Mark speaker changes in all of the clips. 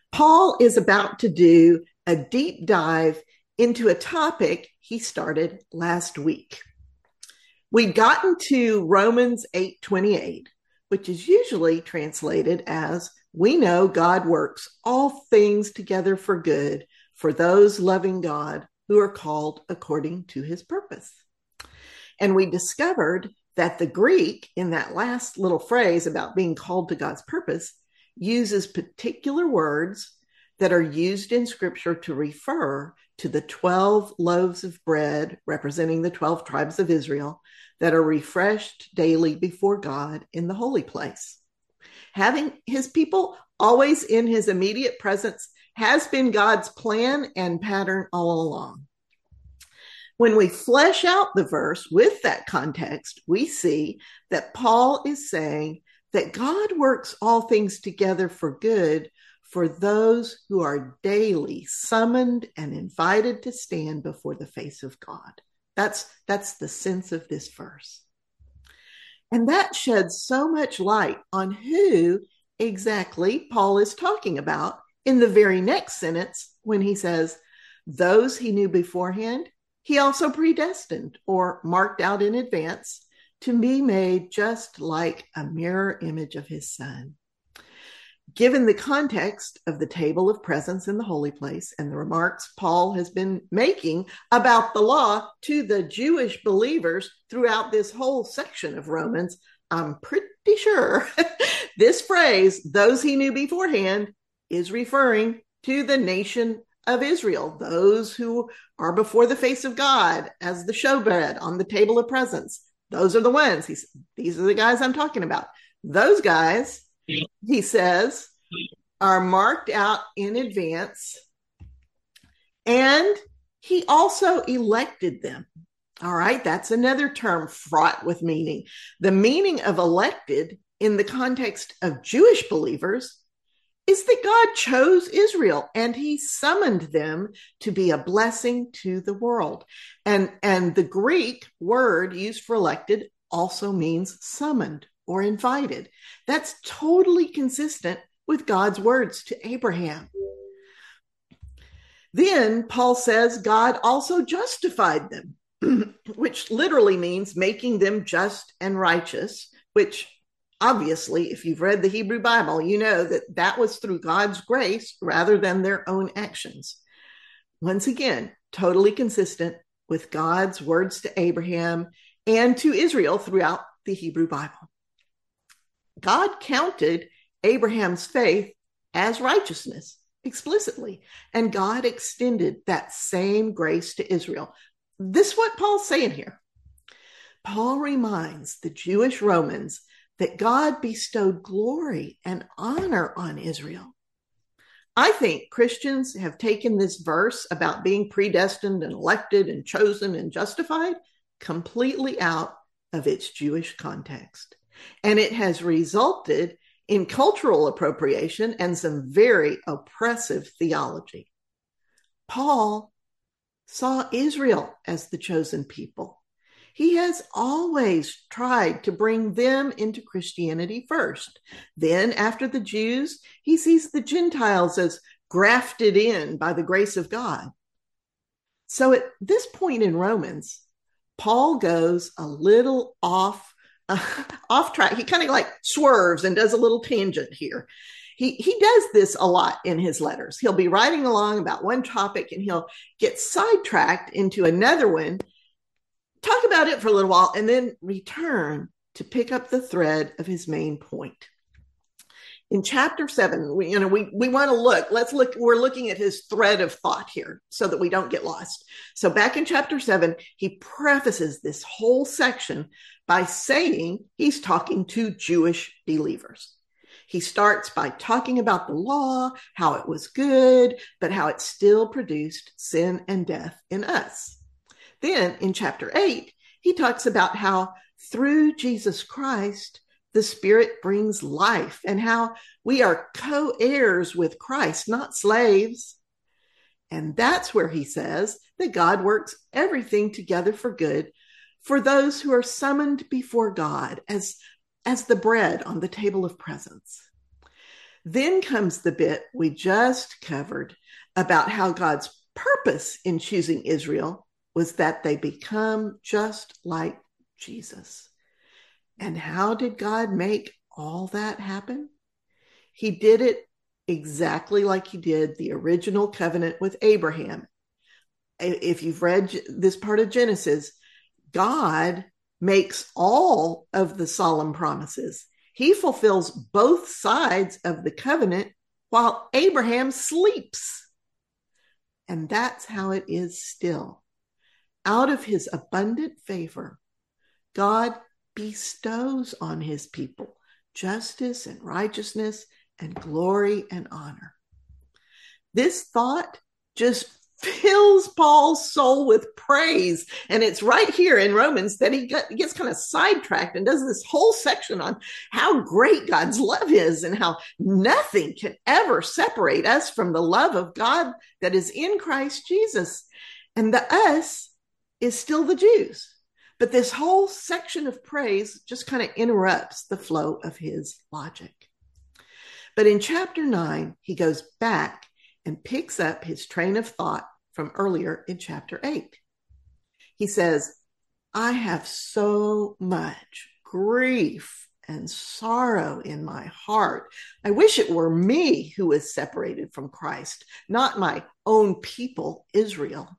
Speaker 1: Paul is about to do a deep dive into a topic he started last week. We'd gotten to Romans 8:28, which is usually translated as, "We know God works all things together for good for those loving God who are called according to his purpose." And we discovered that the Greek in that last little phrase about being called to God's purpose uses particular words that are used in scripture to refer to the 12 loaves of bread representing the 12 tribes of Israel that are refreshed daily before God in the holy place. Having his people always in his immediate presence has been God's plan and pattern all along. When we flesh out the verse with that context, we see that Paul is saying that God works all things together for good for those who are daily summoned and invited to stand before the face of God. That's the sense of this verse. And that sheds so much light on who exactly Paul is talking about in the very next sentence when he says, "Those he knew beforehand, he also predestined or marked out in advance to be made just like a mirror image of his Son." Given the context of the table of presence in the holy place and the remarks Paul has been making about the law to the Jewish believers throughout this whole section of Romans, I'm pretty sure this phrase, "those he knew beforehand," is referring to the nation of Israel, those who are before the face of God as the showbread on the table of presence. Those are the ones. These are the guys I'm talking about. Those guys, he says, are marked out in advance, and he also elected them. All right, that's another term fraught with meaning. The meaning of elected in the context of Jewish believers is that God chose Israel and he summoned them to be a blessing to the world. And the Greek word used for elected also means summoned or invited. That's totally consistent with God's words to Abraham. Then Paul says God also justified them, which literally means making them just and righteous, which obviously, if you've read the Hebrew Bible, you know that that was through God's grace rather than their own actions. Once again, totally consistent with God's words to Abraham and to Israel throughout the Hebrew Bible. God counted Abraham's faith as righteousness explicitly, and God extended that same grace to Israel. This is what Paul's saying here. Paul reminds the Jewish Romans that God bestowed glory and honor on Israel. I think Christians have taken this verse about being predestined and elected and chosen and justified completely out of its Jewish context. And it has resulted in cultural appropriation and some very oppressive theology. Paul saw Israel as the chosen people. He has always tried to bring them into Christianity first. Then, after the Jews, he sees the Gentiles as grafted in by the grace of God. So at this point in Romans, Paul goes a little off track. He kind of like swerves and does a little tangent here. He does this a lot in his letters. He'll be writing along about one topic and he'll get sidetracked into another one, talk about it for a little while, and then return to pick up the thread of his main point. In chapter 7, we want to look, we're looking at his thread of thought here so that we don't get lost. So back in chapter 7, he prefaces this whole section by saying he's talking to Jewish believers. He starts by talking about the law, how it was good, but how it still produced sin and death in us. Then in chapter 8, he talks about how through Jesus Christ, the Spirit brings life and how we are co-heirs with Christ, not slaves. And that's where he says that God works everything together for good for those who are summoned before God as the bread on the table of presence. Then comes the bit we just covered about how God's purpose in choosing Israel was that they become just like Jesus. And how did God make all that happen? He did it exactly like he did the original covenant with Abraham. If you've read this part of Genesis, God makes all of the solemn promises. He fulfills both sides of the covenant while Abraham sleeps. And that's how it is still. Out of his abundant favor, God bestows on his people justice and righteousness and glory and honor. This thought just fills Paul's soul with praise. And it's right here in Romans that he gets kind of sidetracked and does this whole section on how great God's love is and how nothing can ever separate us from the love of God that is in Christ Jesus. And the us is still the Jews. But this whole section of praise just kind of interrupts the flow of his logic. But in chapter 9, he goes back and picks up his train of thought from earlier in chapter 8. He says, I have so much grief and sorrow in my heart. I wish it were me who is separated from Christ, not my own people, Israel.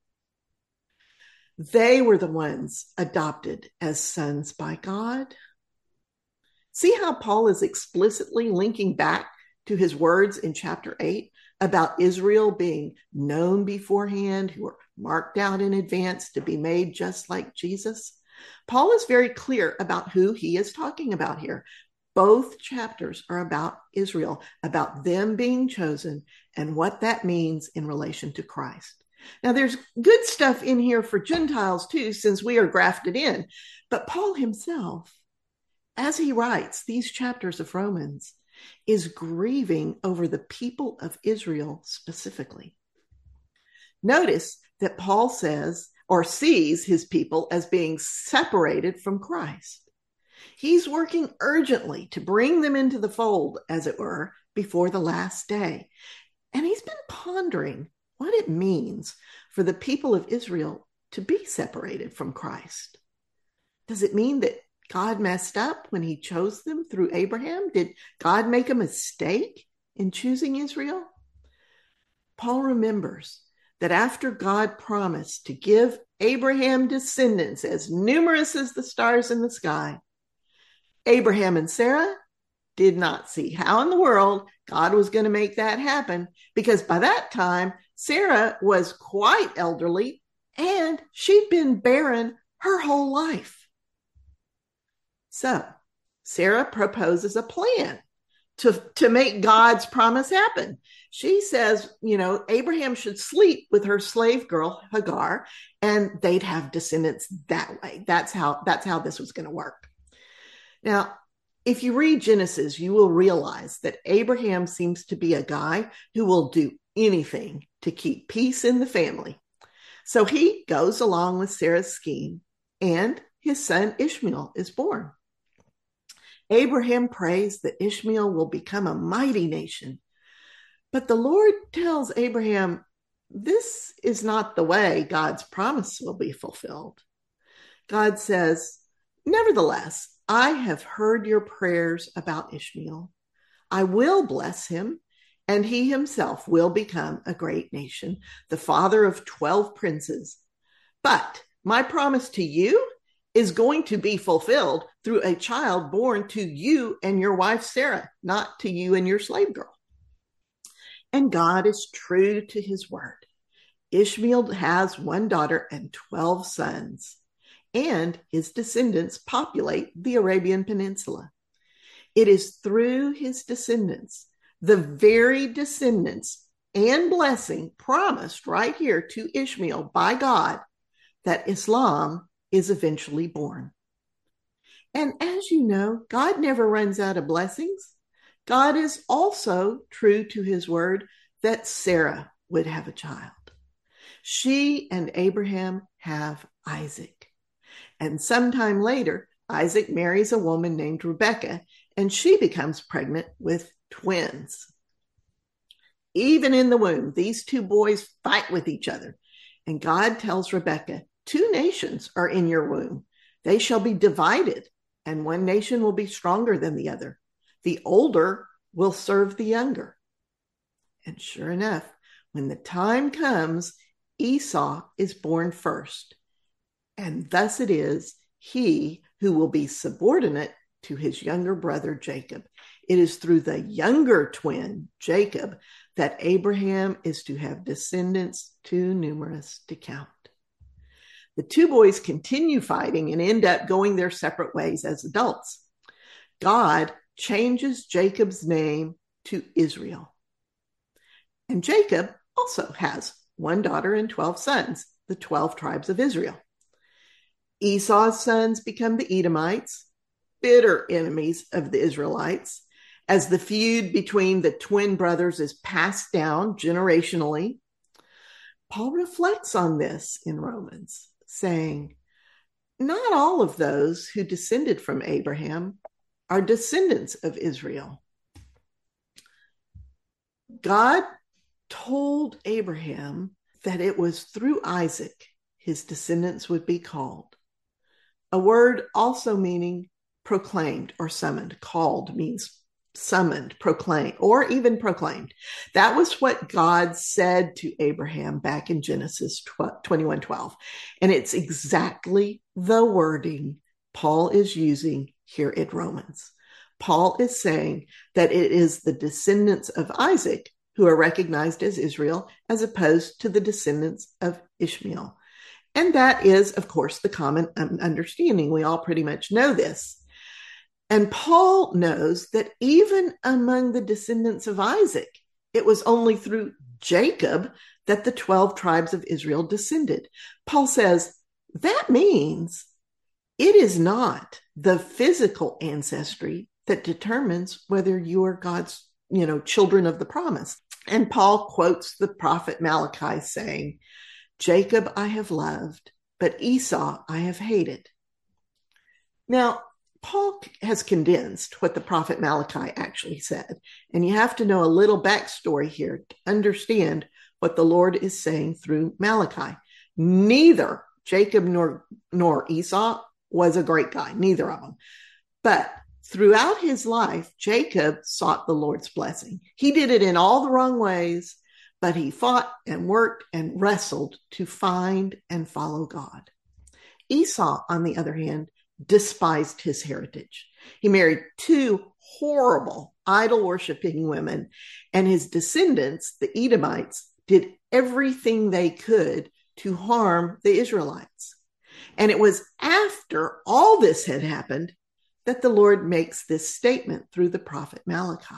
Speaker 1: They were the ones adopted as sons by God. See how Paul is explicitly linking back to his words in chapter 8 about Israel being known beforehand, who were marked out in advance to be made just like Jesus. Paul is very clear about who he is talking about here. Both chapters are about Israel, about them being chosen and what that means in relation to Christ. Now, there's good stuff in here for Gentiles too, since we are grafted in. But Paul himself, as he writes these chapters of Romans, is grieving over the people of Israel specifically. Notice that Paul says or sees his people as being separated from Christ. He's working urgently to bring them into the fold, as it were, before the last day. And he's been pondering what it means for the people of Israel to be separated from Christ. Does it mean that God messed up when he chose them through Abraham? Did God make a mistake in choosing Israel? Paul remembers that after God promised to give Abraham descendants as numerous as the stars in the sky, Abraham and Sarah did not see how in the world God was going to make that happen, because by that time, Sarah was quite elderly and she'd been barren her whole life. So Sarah proposes a plan to make God's promise happen. She says, Abraham should sleep with her slave girl, Hagar, and they'd have descendants that way. That's how this was going to work. Now, if you read Genesis, you will realize that Abraham seems to be a guy who will do anything to keep peace in the family. So he goes along with Sarah's scheme, and his son Ishmael is born. Abraham prays that Ishmael will become a mighty nation. But the Lord tells Abraham, this is not the way God's promise will be fulfilled. God says, nevertheless, I have heard your prayers about Ishmael. I will bless him, and he himself will become a great nation, the father of 12 princes. But my promise to you is going to be fulfilled through a child born to you and your wife, Sarah, not to you and your slave girl. And God is true to his word. Ishmael has 1 daughter and 12 sons, and his descendants populate the Arabian Peninsula. It is through his descendants, the very descendants and blessing promised right here to Ishmael by God, that Islam is eventually born. And as you know, God never runs out of blessings. God is also true to his word that Sarah would have a child. She and Abraham have Isaac. And sometime later, Isaac marries a woman named Rebekah, and she becomes pregnant with twins. Even in the womb, these two boys fight with each other. And God tells Rebekah, 2 nations are in your womb. They shall be divided, and one nation will be stronger than the other. The older will serve the younger. And sure enough, when the time comes, Esau is born first. And thus it is he who will be subordinate to his younger brother Jacob. It is through the younger twin, Jacob, that Abraham is to have descendants too numerous to count. The 2 boys continue fighting and end up going their separate ways as adults. God changes Jacob's name to Israel. And Jacob also has 1 daughter and 12 sons, the 12 tribes of Israel. Esau's sons become the Edomites, bitter enemies of the Israelites, as the feud between the twin brothers is passed down generationally. Paul reflects on this in Romans, saying, not all of those who descended from Abraham are descendants of Israel. God told Abraham that it was through Isaac his descendants would be called. A word also meaning proclaimed or summoned. Called means summoned, proclaimed, or even proclaimed. That was what God said to Abraham back in Genesis 21:12. And it's exactly the wording Paul is using here in Romans. Paul is saying that it is the descendants of Isaac who are recognized as Israel, as opposed to the descendants of Ishmael. And that is, of course, the common understanding. We all pretty much know this. And Paul knows that even among the descendants of Isaac, it was only through Jacob that the 12 tribes of Israel descended. Paul says, that means it is not the physical ancestry that determines whether you are God's, children of the promise. And Paul quotes the prophet Malachi saying, Jacob I have loved, but Esau I have hated. Now, Paul has condensed what the prophet Malachi actually said, and you have to know a little backstory here to understand what the Lord is saying through Malachi. Neither Jacob nor Esau was a great guy, neither of them. But throughout his life, Jacob sought the Lord's blessing. He did it in all the wrong ways, but he fought and worked and wrestled to find and follow God. Esau, on the other hand, despised his heritage. He married 2 horrible idol-worshiping women, and his descendants, the Edomites, did everything they could to harm the Israelites. And it was after all this had happened that the Lord makes this statement through the prophet Malachi.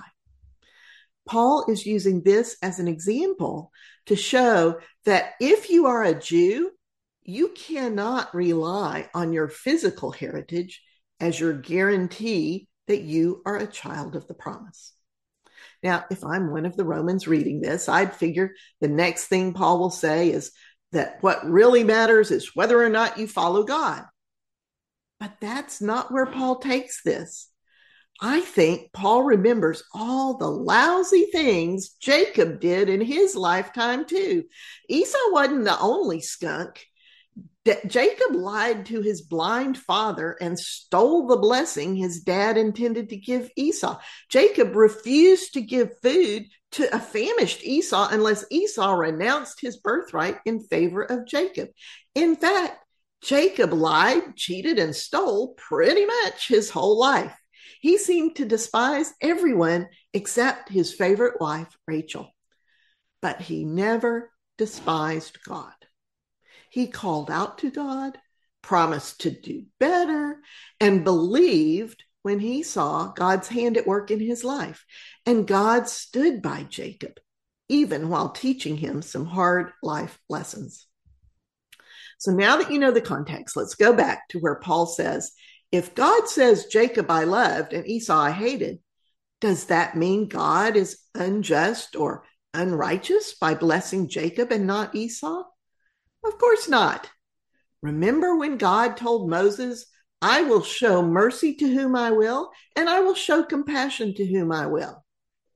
Speaker 1: Paul is using this as an example to show that if you are a Jew, you cannot rely on your physical heritage as your guarantee that you are a child of the promise. Now, if I'm one of the Romans reading this, I'd figure the next thing Paul will say is that what really matters is whether or not you follow God. But that's not where Paul takes this. I think Paul remembers all the lousy things Jacob did in his lifetime too. Esau wasn't the only skunk. Jacob lied to his blind father and stole the blessing his dad intended to give Esau. Jacob refused to give food to a famished Esau unless Esau renounced his birthright in favor of Jacob. In fact, Jacob lied, cheated, and stole pretty much his whole life. He seemed to despise everyone except his favorite wife, Rachel. But he never despised God. He called out to God, promised to do better, and believed when he saw God's hand at work in his life. And God stood by Jacob, even while teaching him some hard life lessons. So now that you know the context, let's go back to where Paul says, if God says Jacob I loved and Esau I hated, does that mean God is unjust or unrighteous by blessing Jacob and not Esau? Of course not. Remember when God told Moses, I will show mercy to whom I will, and I will show compassion to whom I will.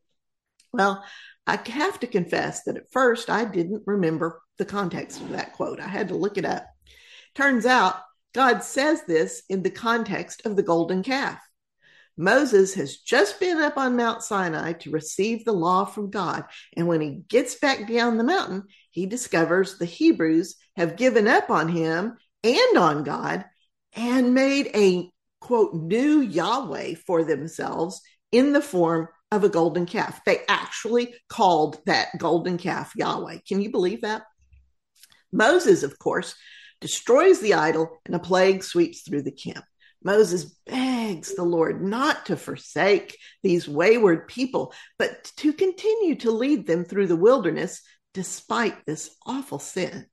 Speaker 1: Well, I have to confess that at first I didn't remember the context of that quote. I had to look it up. Turns out God says this in the context of the golden calf. Moses has just been up on Mount Sinai to receive the law from God. And when he gets back down the mountain, he discovers the Hebrews have given up on him and on God and made a, quote, new Yahweh for themselves in the form of a golden calf. They actually called that golden calf Yahweh. Can you believe that? Moses, of course, destroys the idol and a plague sweeps through the camp. Moses begs the Lord not to forsake these wayward people, but to continue to lead them through the wilderness despite this awful sin.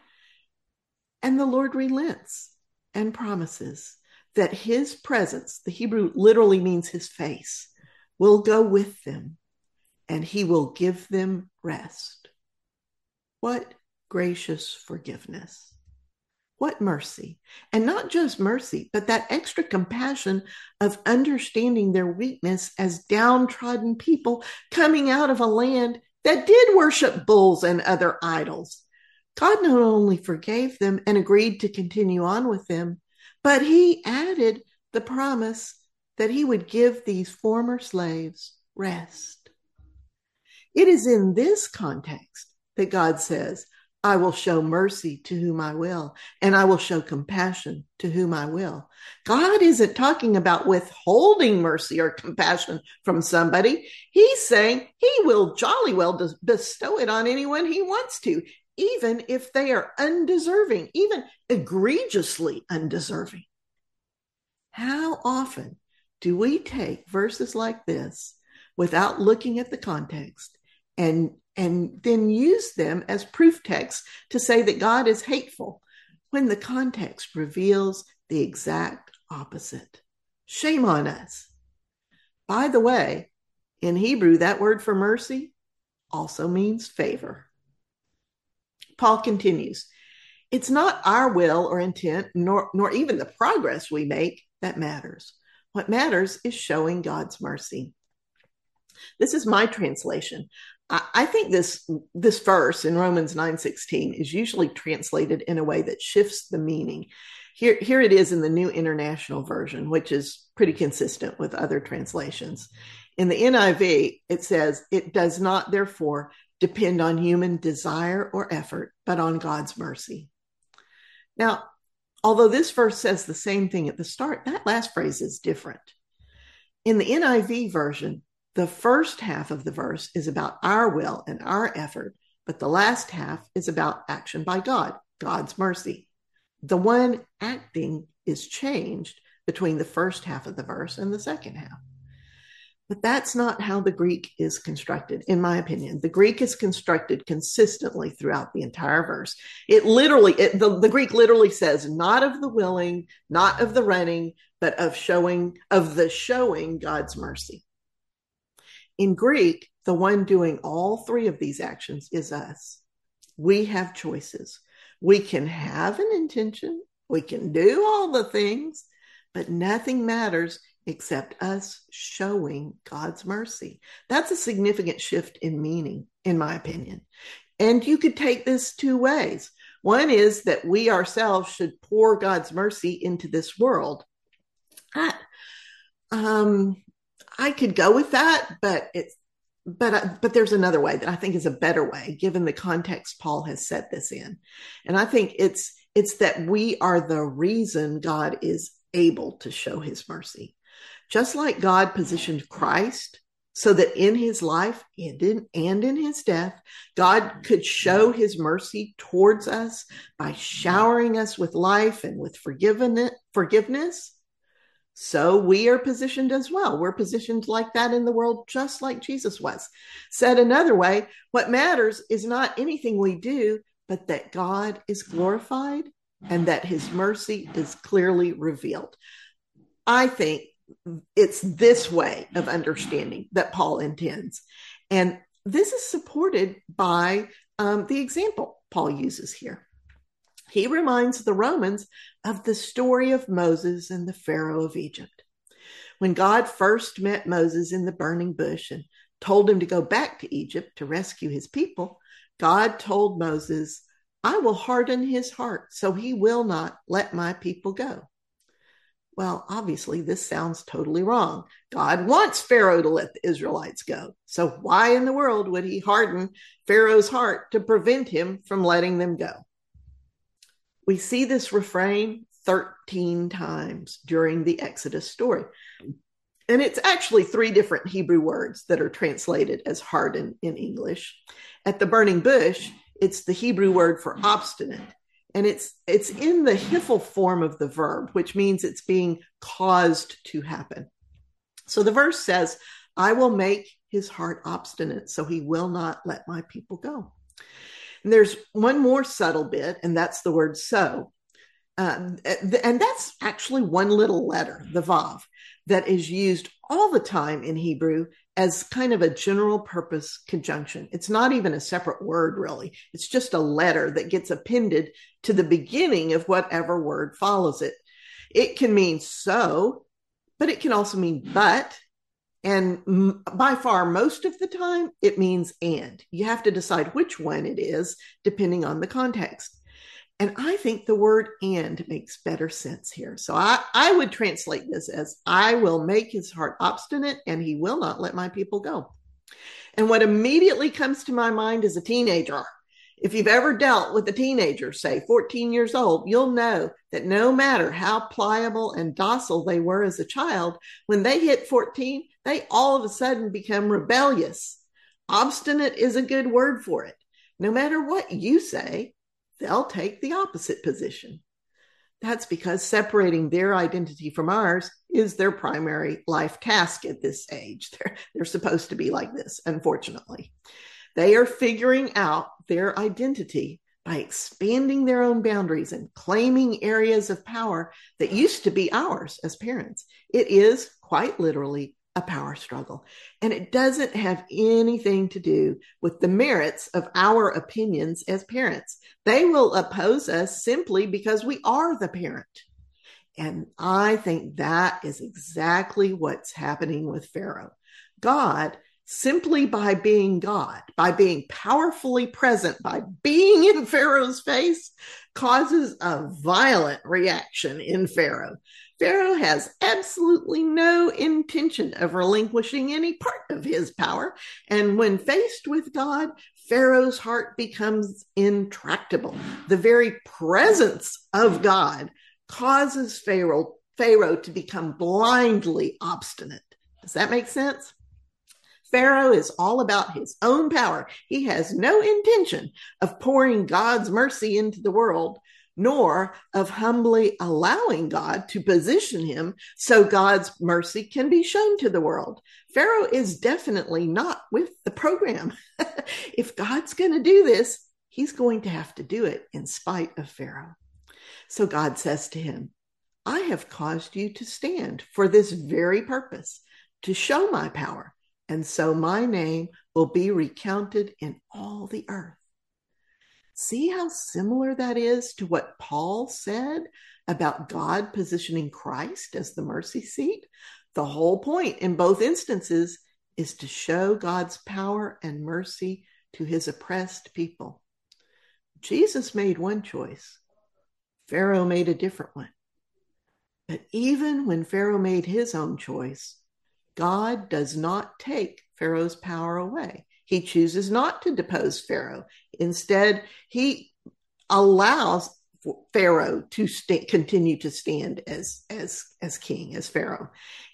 Speaker 1: And the Lord relents and promises that his presence, the Hebrew literally means his face, will go with them and he will give them rest. What gracious forgiveness. What mercy. And not just mercy, but that extra compassion of understanding their weakness as downtrodden people coming out of a land that did worship bulls and other idols. God not only forgave them and agreed to continue on with them, but he added the promise that he would give these former slaves rest. It is in this context that God says, I will show mercy to whom I will, and I will show compassion to whom I will. God isn't talking about withholding mercy or compassion from somebody. He's saying he will jolly well bestow it on anyone he wants to, even if they are undeserving, even egregiously undeserving. How often do we take verses like this without looking at the context and then use them as proof texts to say that God is hateful when the context reveals the exact opposite? Shame on us. By the way, in Hebrew, that word for mercy also means favor. Paul continues, it's not our will or intent, nor even the progress we make that matters. What matters is showing God's mercy. This is my translation. I think this verse in Romans 9:16 is usually translated in a way that shifts the meaning. Here it is in the New International Version, which is pretty consistent with other translations. In the NIV, it says, it does not, therefore, depend on human desire or effort, but on God's mercy. Now, although this verse says the same thing at the start, that last phrase is different. In the NIV version, the first half of the verse is about our will and our effort, but the last half is about action by God, God's mercy. The one acting is changed between the first half of the verse and the second half. But that's not how the Greek is constructed, in my opinion. The Greek is constructed consistently throughout the entire verse. The Greek literally says, not of the willing, not of the running, but of the showing God's mercy. In Greek, the one doing all three of these actions is us. We have choices. We can have an intention. We can do all the things, but nothing matters except us showing God's mercy. That's a significant shift in meaning, in my opinion. And you could take this two ways. One is that we ourselves should pour God's mercy into this world. I could go with that, but there's another way that I think is a better way, given the context Paul has set this in. And I think it's that we are the reason God is able to show his mercy. Just like God positioned Christ so that in his life and in his death, God could show his mercy towards us by showering us with life and with forgiveness. So we are positioned as well. We're positioned like that in the world, just like Jesus was. Said another way, what matters is not anything we do, but that God is glorified and that his mercy is clearly revealed. I think it's this way of understanding that Paul intends. And this is supported by the example Paul uses here. He reminds the Romans of the story of Moses and the Pharaoh of Egypt. When God first met Moses in the burning bush and told him to go back to Egypt to rescue his people, God told Moses, I will harden his heart so he will not let my people go. Well, obviously, this sounds totally wrong. God wants Pharaoh to let the Israelites go. So why in the world would he harden Pharaoh's heart to prevent him from letting them go? We see this refrain 13 times during the Exodus story. And it's actually 3 different Hebrew words that are translated as harden in English. At the burning bush, it's the Hebrew word for obstinate. And it's in the hifl form of the verb, which means it's being caused to happen. So the verse says, I will make his heart obstinate, so he will not let my people go. And there's one more subtle bit, and that's the word so. And that's actually one little letter, the vav, that is used all the time in Hebrew as kind of a general purpose conjunction. It's not even a separate word, really. It's just a letter that gets appended to the beginning of whatever word follows it. It can mean so, but it can also mean but. And by far, most of the time, it means and. You have to decide which one it is, depending on the context. And I think the word and makes better sense here. So I would translate this as, I will make his heart obstinate and he will not let my people go. And what immediately comes to my mind is a teenager. If you've ever dealt with a teenager, say 14 years old, you'll know that no matter how pliable and docile they were as a child, when they hit 14, they all of a sudden become rebellious. Obstinate is a good word for it. No matter what you say, they'll take the opposite position. That's because separating their identity from ours is their primary life task at this age. They're supposed to be like this, unfortunately. They are figuring out their identity by expanding their own boundaries and claiming areas of power that used to be ours as parents. It is quite literally a power struggle. And it doesn't have anything to do with the merits of our opinions as parents. They will oppose us simply because we are the parent. And I think that is exactly what's happening with Pharaoh. God, simply by being God, by being powerfully present, by being in Pharaoh's face, causes a violent reaction in Pharaoh. Pharaoh has absolutely no intention of relinquishing any part of his power. And when faced with God, Pharaoh's heart becomes intractable. The very presence of God causes Pharaoh to become blindly obstinate. Does that make sense? Pharaoh is all about his own power. He has no intention of pouring God's mercy into the world, nor of humbly allowing God to position him so God's mercy can be shown to the world. Pharaoh is definitely not with the program. If God's going to do this, he's going to have to do it in spite of Pharaoh. So God says to him, I have caused you to stand for this very purpose, to show my power, and so my name will be recounted in all the earth. See how similar that is to what Paul said about God positioning Christ as the mercy seat? The whole point in both instances is to show God's power and mercy to his oppressed people. Jesus made one choice. Pharaoh made a different one. But even when Pharaoh made his own choice, God does not take Pharaoh's power away. He chooses not to depose Pharaoh. Instead, he allows Pharaoh to continue to stand as king, as Pharaoh.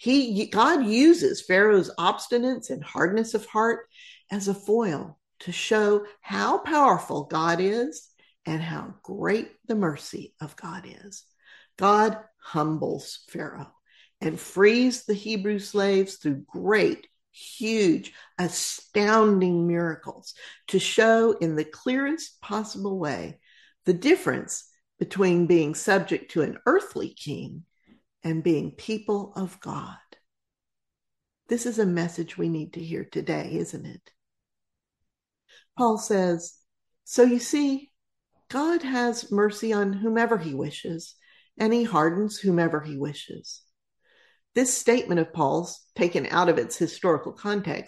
Speaker 1: God uses Pharaoh's obstinance and hardness of heart as a foil to show how powerful God is and how great the mercy of God is. God humbles Pharaoh and frees the Hebrew slaves through great, huge, astounding miracles to show in the clearest possible way the difference between being subject to an earthly king and being people of God. This is a message we need to hear today, isn't it? Paul says, so you see, God has mercy on whomever he wishes, and he hardens whomever he wishes. This statement of Paul's, taken out of its historical context,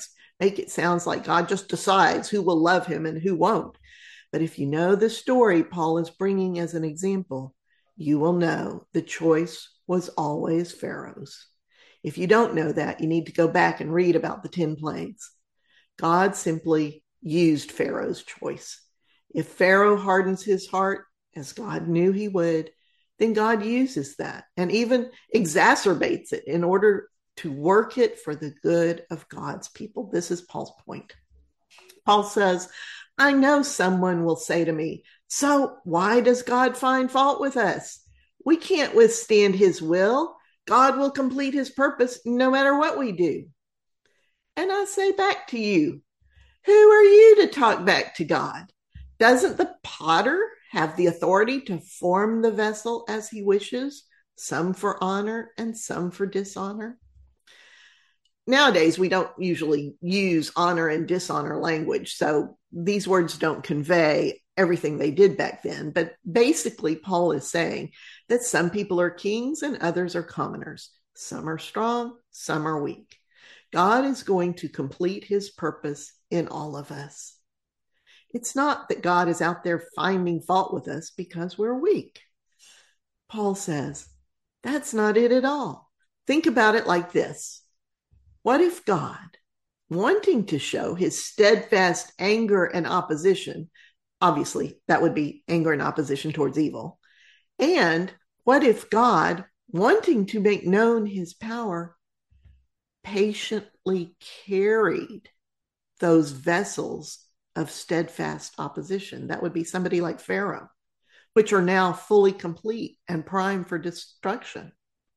Speaker 1: make it sound like God just decides who will love him and who won't. But if you know the story Paul is bringing as an example, you will know the choice was always Pharaoh's. If you don't know that, you need to go back and read about the 10 plagues. God simply used Pharaoh's choice. If Pharaoh hardens his heart, as God knew he would, then God uses that and even exacerbates it in order to work it for the good of God's people. This is Paul's point. Paul says, I know someone will say to me, so why does God find fault with us? We can't withstand his will. God will complete his purpose no matter what we do. And I say back to you, who are you to talk back to God? Doesn't the potter have the authority to form the vessel as he wishes, some for honor and some for dishonor? Nowadays, we don't usually use honor and dishonor language, so these words don't convey everything they did back then. But basically, Paul is saying that some people are kings and others are commoners. Some are strong, some are weak. God is going to complete his purpose in all of us. It's not that God is out there finding fault with us because we're weak. Paul says, that's not it at all. Think about it like this. What if God, wanting to show his steadfast anger and opposition, obviously that would be anger and opposition towards evil, and what if God, wanting to make known his power, patiently carried those vessels of steadfast opposition? That would be somebody like Pharaoh, which are now fully complete and primed for destruction.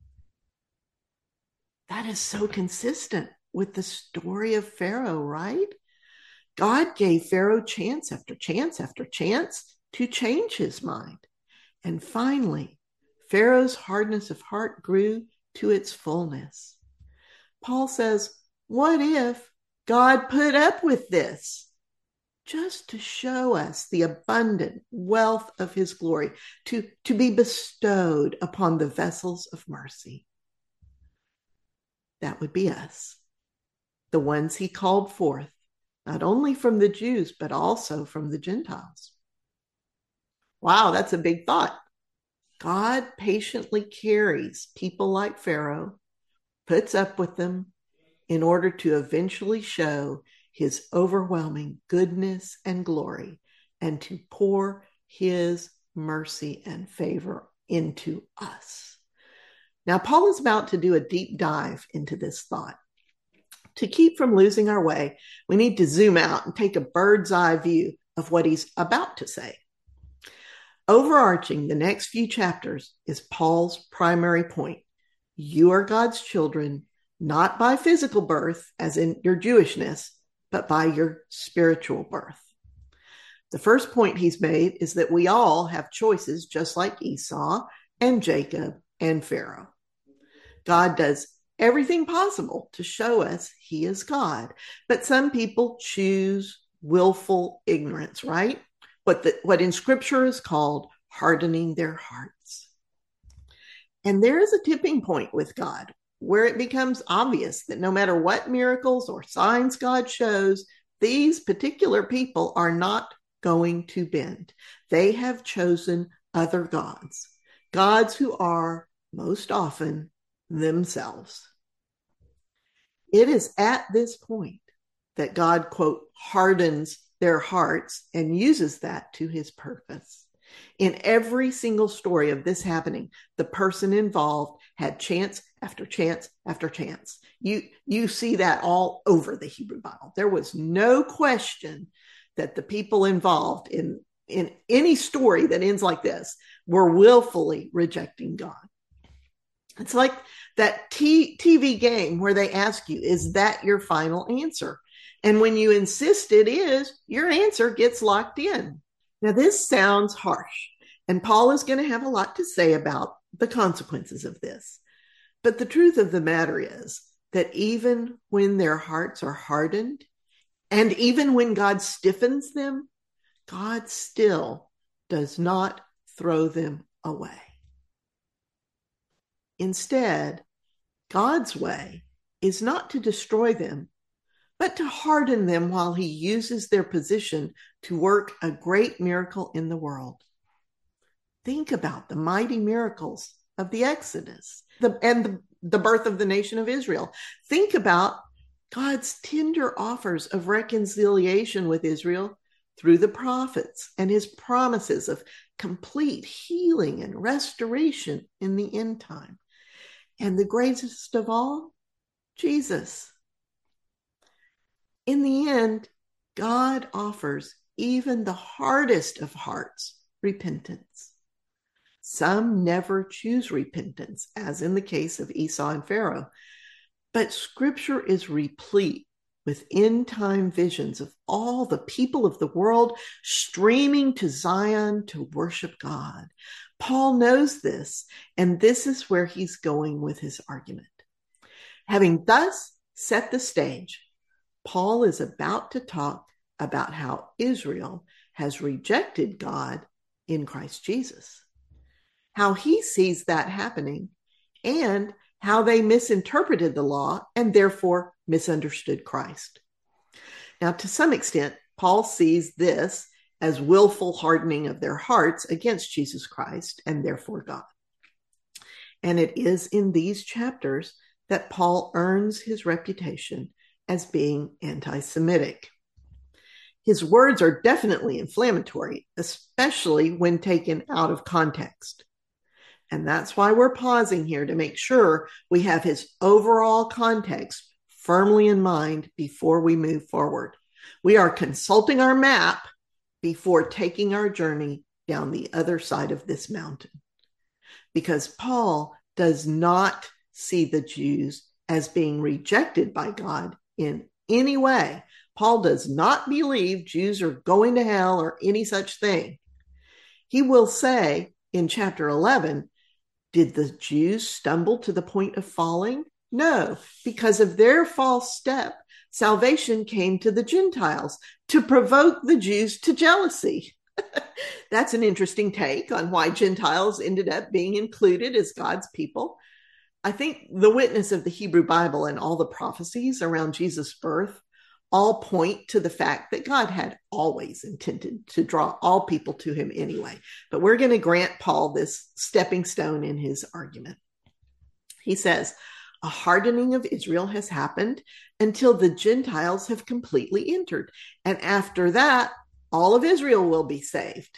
Speaker 1: That is so consistent with the story of Pharaoh, right? God gave Pharaoh chance after chance after chance to change his mind. And finally, Pharaoh's hardness of heart grew to its fullness. Paul says, what if God put up with this just to show us the abundant wealth of his glory, to be bestowed upon the vessels of mercy? That would be us, the ones he called forth, not only from the Jews, but also from the Gentiles. Wow, that's a big thought. God patiently carries people like Pharaoh, puts up with them in order to eventually show his overwhelming goodness and glory and to pour his mercy and favor into us. Now, Paul is about to do a deep dive into this thought. To keep from losing our way, we need to zoom out and take a bird's eye view of what he's about to say. Overarching the next few chapters is Paul's primary point. You are God's children, not by physical birth, as in your Jewishness, but by your spiritual birth. The first point he's made is that we all have choices just like Esau and Jacob and Pharaoh. God does everything possible to show us he is God, but some people choose willful ignorance, right? What in Scripture is called hardening their hearts. And there is a tipping point with God where it becomes obvious that no matter what miracles or signs God shows, these particular people are not going to bend. They have chosen other gods, gods who are most often themselves. It is at this point that God, quote, hardens their hearts and uses that to his purpose. In every single story of this happening, the person involved had chance after chance after chance. You see that all over the Hebrew Bible. There was no question that the people involved in any story that ends like this were willfully rejecting God. It's like that TV game where they ask you, is that your final answer? And when you insist it is, your answer gets locked in. Now, this sounds harsh, and Paul is going to have a lot to say about the consequences of this. But the truth of the matter is that even when their hearts are hardened, and even when God stiffens them, God still does not throw them away. Instead, God's way is not to destroy them, but to harden them while he uses their position to work a great miracle in the world. Think about the mighty miracles of the Exodus and the birth of the nation of Israel. Think about God's tender offers of reconciliation with Israel through the prophets and his promises of complete healing and restoration in the end time. And the greatest of all, Jesus. In the end, God offers even the hardest of hearts repentance. Some never choose repentance, as in the case of Esau and Pharaoh. But Scripture is replete with end-time visions of all the people of the world streaming to Zion to worship God. Paul knows this, and this is where he's going with his argument. Having thus set the stage, Paul is about to talk about how Israel has rejected God in Christ Jesus, how he sees that happening, and how they misinterpreted the law and therefore misunderstood Christ. Now, to some extent, Paul sees this as willful hardening of their hearts against Jesus Christ and therefore God. And it is in these chapters that Paul earns his reputation as being anti-Semitic. His words are definitely inflammatory, especially when taken out of context. And that's why we're pausing here to make sure we have his overall context firmly in mind before we move forward. We are consulting our map before taking our journey down the other side of this mountain. Because Paul does not see the Jews as being rejected by God in any way. Paul does not believe Jews are going to hell or any such thing. He will say in chapter 11, did the Jews stumble to the point of falling? No, because of their false step, salvation came to the Gentiles to provoke the Jews to jealousy. That's an interesting take on why Gentiles ended up being included as God's people. I think the witness of the Hebrew Bible and all the prophecies around Jesus' birth all point to the fact that God had always intended to draw all people to him anyway. But we're going to grant Paul this stepping stone in his argument. He says, a hardening of Israel has happened until the Gentiles have completely entered. And after that, all of Israel will be saved.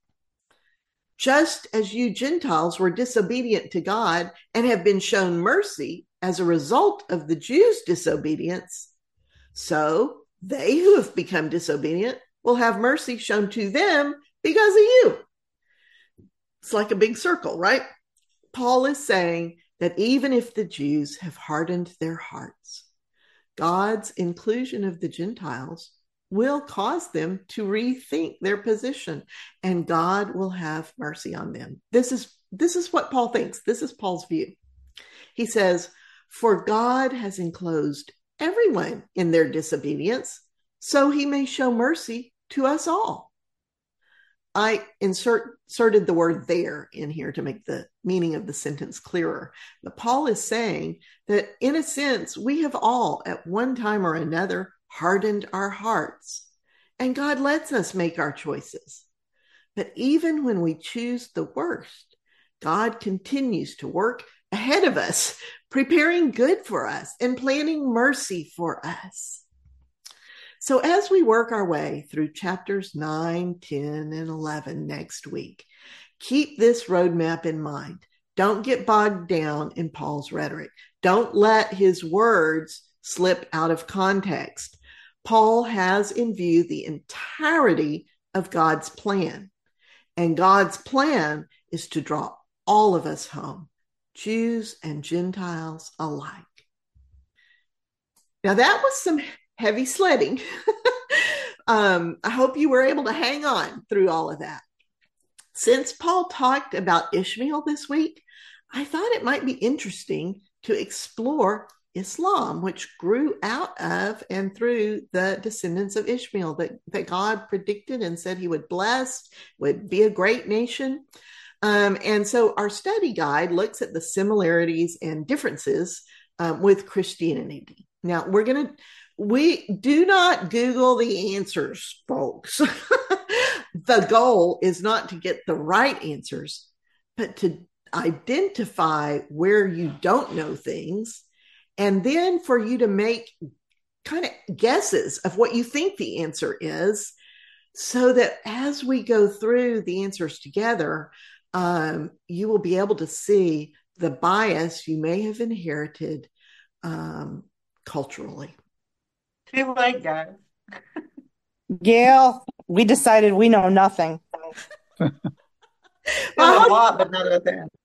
Speaker 1: Just as you Gentiles were disobedient to God and have been shown mercy as a result of the Jews' disobedience, so they who have become disobedient will have mercy shown to them because of you. It's like a big circle, right? Paul is saying that even if the Jews have hardened their hearts, God's inclusion of the Gentiles will cause them to rethink their position, and God will have mercy on them. This is what Paul thinks. This is Paul's view. He says, for God has enclosed everyone in their disobedience, so he may show mercy to us all. I inserted the word there in here to make the meaning of the sentence clearer. But Paul is saying that in a sense, we have all at one time or another hardened our hearts, and God lets us make our choices. But even when we choose the worst, God continues to work ahead of us, preparing good for us and planning mercy for us. So as we work our way through chapters 9, 10, and 11 next week, keep this roadmap in mind. Don't get bogged down in Paul's rhetoric. Don't let his words slip out of context. Paul has in view the entirety of God's plan. And God's plan is to draw all of us home, Jews and Gentiles alike. Now that was some heavy sledding. I hope you were able to hang on through all of that. Since Paul talked about Ishmael this week, I thought it might be interesting to explore Islam, which grew out of and through the descendants of Ishmael that God predicted and said he would bless, would be a great nation. And so our study guide looks at the similarities and differences with Christianity. Now we're going to We do not Google the answers, folks. The goal is not to get the right answers, but to identify where you don't know things, and then for you to make kind of guesses of what you think the answer is, so that as we go through the answers together, you will be able to see the bias you may have inherited culturally.
Speaker 2: Too late, guys.
Speaker 3: Gail, we decided we know nothing.
Speaker 2: A lot, but not of that.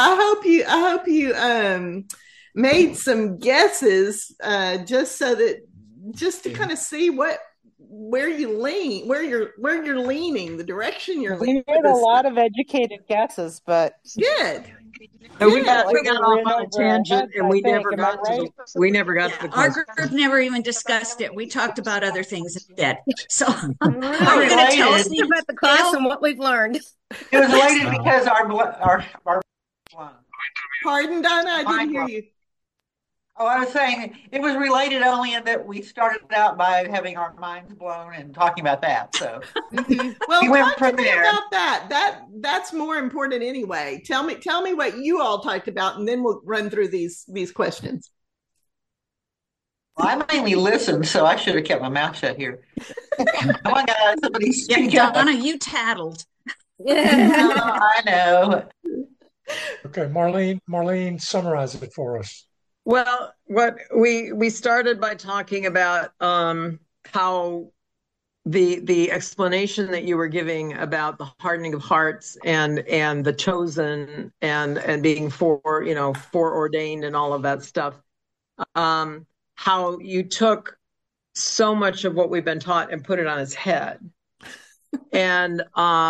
Speaker 1: I hope you made some guesses just so that just to kind of see where you lean, where you're leaning, the direction you're leaning.
Speaker 3: We made a lot of educated guesses, but
Speaker 1: good.
Speaker 4: And we got off on a tangent, and we never got to the
Speaker 5: our group never even discussed it. We talked about other things instead. So are you
Speaker 2: going
Speaker 5: to tell us
Speaker 6: about the class and what we've learned?
Speaker 2: It was related because our
Speaker 1: Pardon, Donna, I didn't hear you.
Speaker 2: Oh, I was saying it was related only in that we started out by having our minds blown and talking about that. So
Speaker 1: well,
Speaker 2: we went from there.
Speaker 1: About that's more important anyway. Tell me what you all talked about, and then we'll run through these questions.
Speaker 2: Well, I mainly listened, so I should have kept my mouth shut here. Come on, guys, somebody speak
Speaker 5: up.
Speaker 2: up.
Speaker 5: Donna, you tattled.
Speaker 2: I know.
Speaker 7: Okay, Marlene, summarize it for us.
Speaker 4: Well, what we started by talking about how the explanation that you were giving about the hardening of hearts and the chosen and being foreordained and all of that stuff, how you took so much of what we've been taught and put it on its head, and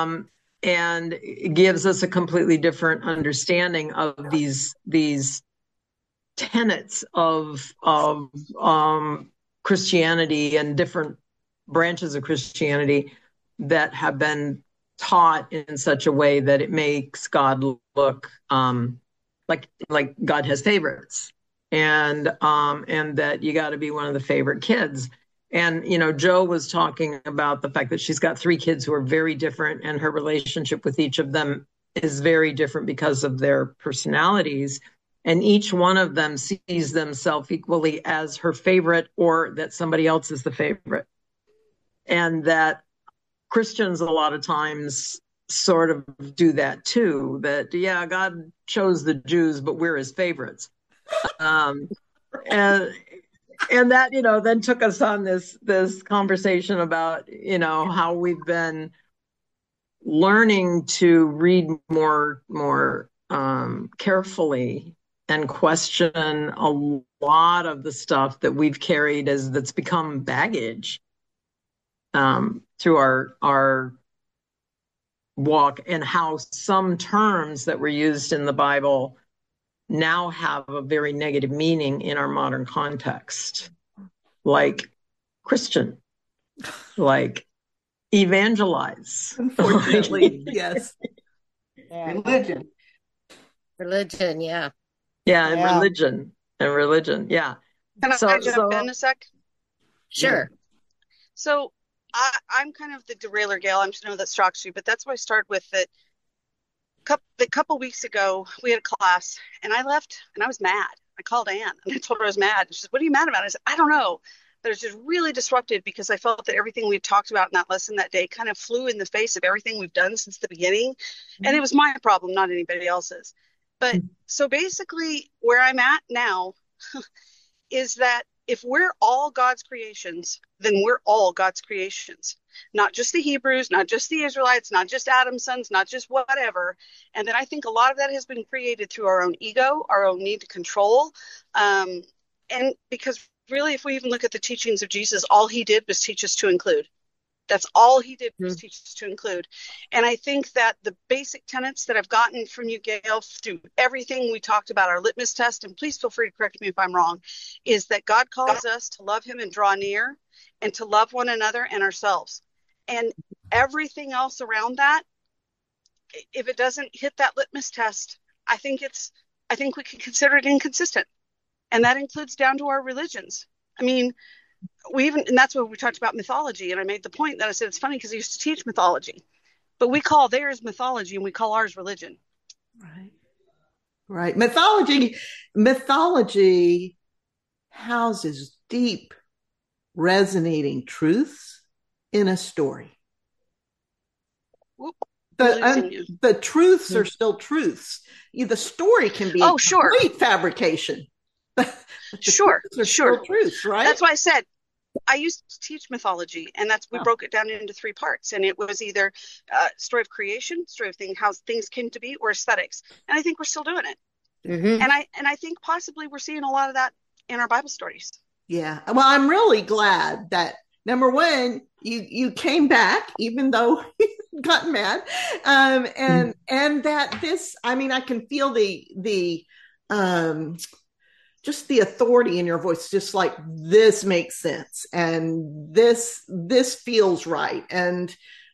Speaker 4: it gives us a completely different understanding of these tenets of Christianity and different branches of Christianity that have been taught in such a way that it makes God look like God has favorites, and that you got to be one of the favorite kids. And Jo was talking about the fact that she's got 3 kids who are very different, and her relationship with each of them is very different because of their personalities. And each one of them sees themselves equally as her favorite, or that somebody else is the favorite. And that Christians a lot of times sort of do that too, that, yeah, God chose the Jews, but we're his favorites. And that, then took us on this conversation about, how we've been learning to read more carefully and question a lot of the stuff that we've carried that's become baggage through our walk, and how some terms that were used in the Bible now have a very negative meaning in our modern context, like Christian, like evangelize.
Speaker 1: Unfortunately, yes.
Speaker 6: Religion, yeah.
Speaker 4: Yeah, and religion, yeah.
Speaker 8: Can I jump in a sec?
Speaker 6: Sure.
Speaker 8: So I'm kind of the derailer, Gail. I'm just know that shocks you, but that's what I started with. That a couple weeks ago, we had a class, and I left, and I was mad. I called Ann, and I told her I was mad. And she said, "What are you mad about?" I said, "I don't know." But it was just really disrupted because I felt that everything we talked about in that lesson that day kind of flew in the face of everything we've done since the beginning. Mm-hmm. And it was my problem, not anybody else's. But so basically where I'm at now is that if we're all God's creations, then we're all God's creations, not just the Hebrews, not just the Israelites, not just Adam's sons, not just whatever. And then I think a lot of that has been created through our own ego, our own need to control. And because really, if we even look at the teachings of Jesus, all he did was teach us to include. That's all he did was teach us to include. And I think that the basic tenets that I've gotten from you, Gail, through everything we talked about, our litmus test, and please feel free to correct me if I'm wrong, is that God calls us to love him and draw near, and to love one another and ourselves. And everything else around that, if it doesn't hit that litmus test, I think we can consider it inconsistent. And that includes down to our religions. I mean, and that's what we talked about mythology. And I made the point that I said, it's funny because I used to teach mythology, but we call theirs mythology and we call ours religion.
Speaker 1: Right. Right. Mythology houses deep, resonating truths in a story.
Speaker 8: Whoop,
Speaker 1: the truths are still truths. The story can be a complete fabrication.
Speaker 8: Sure.
Speaker 1: Truths, right?
Speaker 8: That's why I said I used to teach mythology, and we broke it down into 3 parts, and it was either story of creation, story of how things came to be, or aesthetics. And I think we're still doing it.
Speaker 6: Mm-hmm.
Speaker 8: And I think possibly we're seeing a lot of that in our Bible stories.
Speaker 1: Yeah. Well, I'm really glad that, number one, you came back, even though you got mad, and that this, I mean, I can feel the just the authority in your voice, just like, this makes sense, and this feels right, and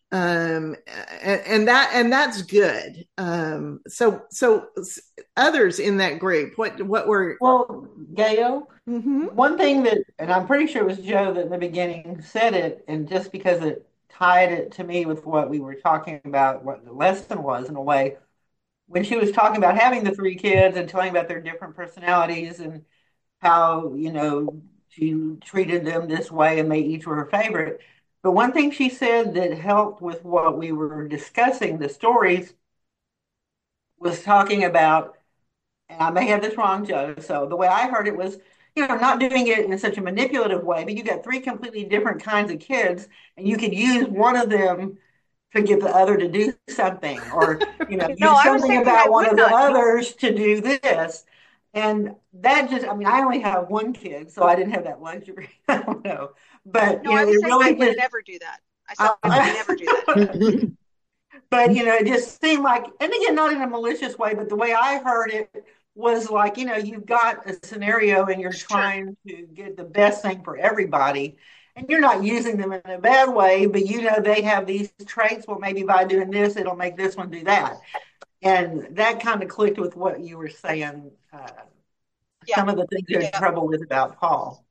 Speaker 1: that's good. So others in that group, what were
Speaker 2: Gail?
Speaker 1: Mm-hmm.
Speaker 2: One thing that, and I'm pretty sure it was Joe that in the beginning said it, and just because it tied it to me with what we were talking about, what the lesson was in a way, when she was talking about having the 3 kids and telling about their different personalities and how, she treated them this way and they each were her favorite. But one thing she said that helped with what we were discussing, the stories, was talking about, and I may have this wrong, Joe, so the way I heard it was, not doing it in such a manipulative way, but you got 3 completely different kinds of kids, and you could use one of them to get the other to do something, or, use something about one of the others to do this. And that just, I only have 1 kid, so I didn't have that luxury. I don't know. But,
Speaker 8: no, I was saying I would never do that. I said I would never do that.
Speaker 2: But, it just seemed like, and again, not in a malicious way, but the way I heard it was like, you've got a scenario and you're trying to get the best thing for everybody. And you're not using them in a bad way, but they have these traits. Well, maybe by doing this, it'll make this one do that. And that kind of clicked with what you were saying. Some of the things you're in trouble with about Paul.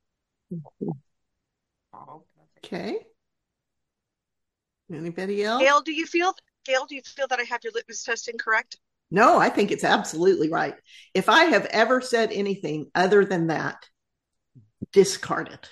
Speaker 1: Okay. Anybody else?
Speaker 8: Gail, do you feel that I have your litmus test incorrect?
Speaker 1: No, I think it's absolutely right. If I have ever said anything other than that, discard it.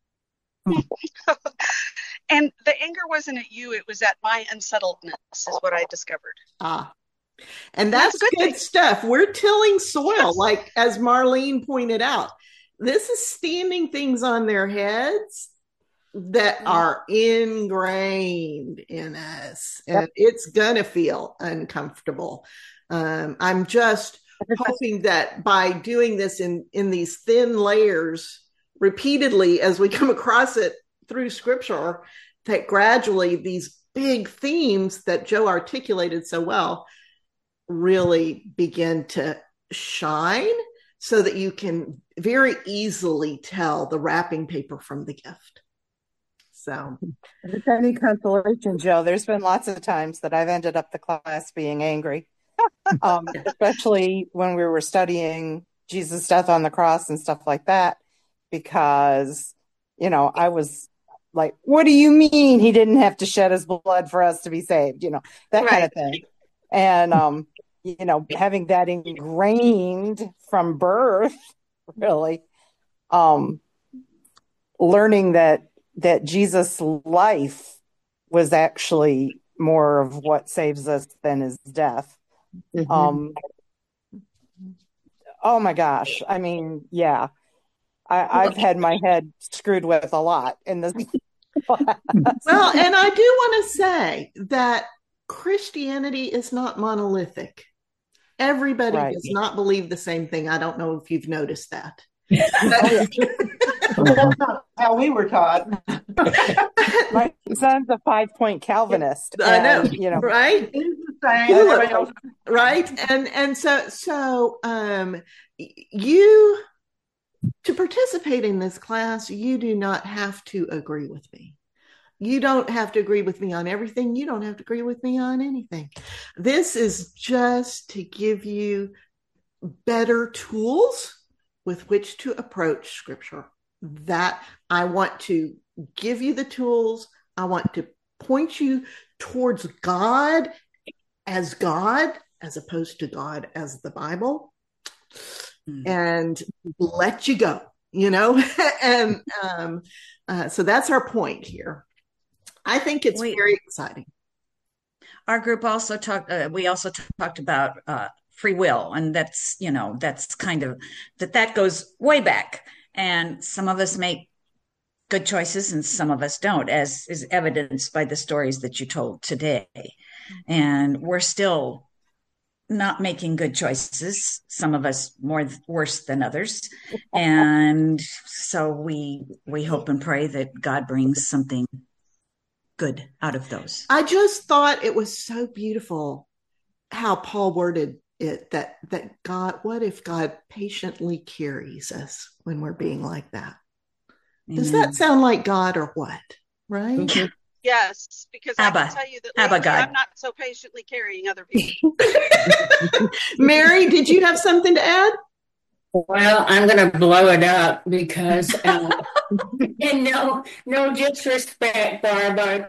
Speaker 8: And the anger wasn't at you, it was at my unsettledness, is what I discovered.
Speaker 1: And that's good stuff. We're tilling soil, like as Marlene pointed out. This is standing things on their heads that are ingrained in us, and it's gonna feel uncomfortable. I'm just hoping that by doing this in these thin layers repeatedly as we come across it through scripture, that gradually these big themes that Joe articulated so well really begin to shine, so that you can very easily tell the wrapping paper from the gift. So,
Speaker 3: if it's any consolation, Joe, there's been lots of times that I've ended up the class being angry, especially when we were studying Jesus' death on the cross and stuff like that, because, I was like, what do you mean he didn't have to shed his blood for us to be saved? That kind of thing. And, having that ingrained from birth, really, learning that Jesus' life was actually more of what saves us than his death. Mm-hmm. Oh my gosh. I've had my head screwed with a lot in this class.
Speaker 1: Well, and I do want to say that Christianity is not monolithic. Everybody does not believe the same thing. I don't know if you've noticed that.
Speaker 2: That's not how we were taught.
Speaker 3: My son's a 5-point Calvinist.
Speaker 1: I know, right? Right. And so you, to participate in this class, you do not have to agree with me. You don't have to agree with me on everything. You don't have to agree with me on anything. This is just to give you better tools with which to approach scripture. that I want to give you the tools. I want to point you towards God as opposed to God as the Bible, and let you go, and so that's our point here. I think it's very exciting.
Speaker 5: Our group also we also talked about free will, and that's kind of that goes way back, and some of us make good choices and some of us don't, as is evidenced by the stories that you told today. And we're still not making good choices, some of us worse than others. And so we hope and pray that God brings something good out of those.
Speaker 1: I just thought it was so beautiful how Paul worded it, that God, what if God patiently carries us when we're being like that? Amen. Does that sound like God or what? Right?
Speaker 8: Yes, because I can tell you that lately, I'm not so patiently carrying other people.
Speaker 1: Mary, did you have something to add?
Speaker 9: Well, I'm going to blow it up because, and no disrespect, Barbara,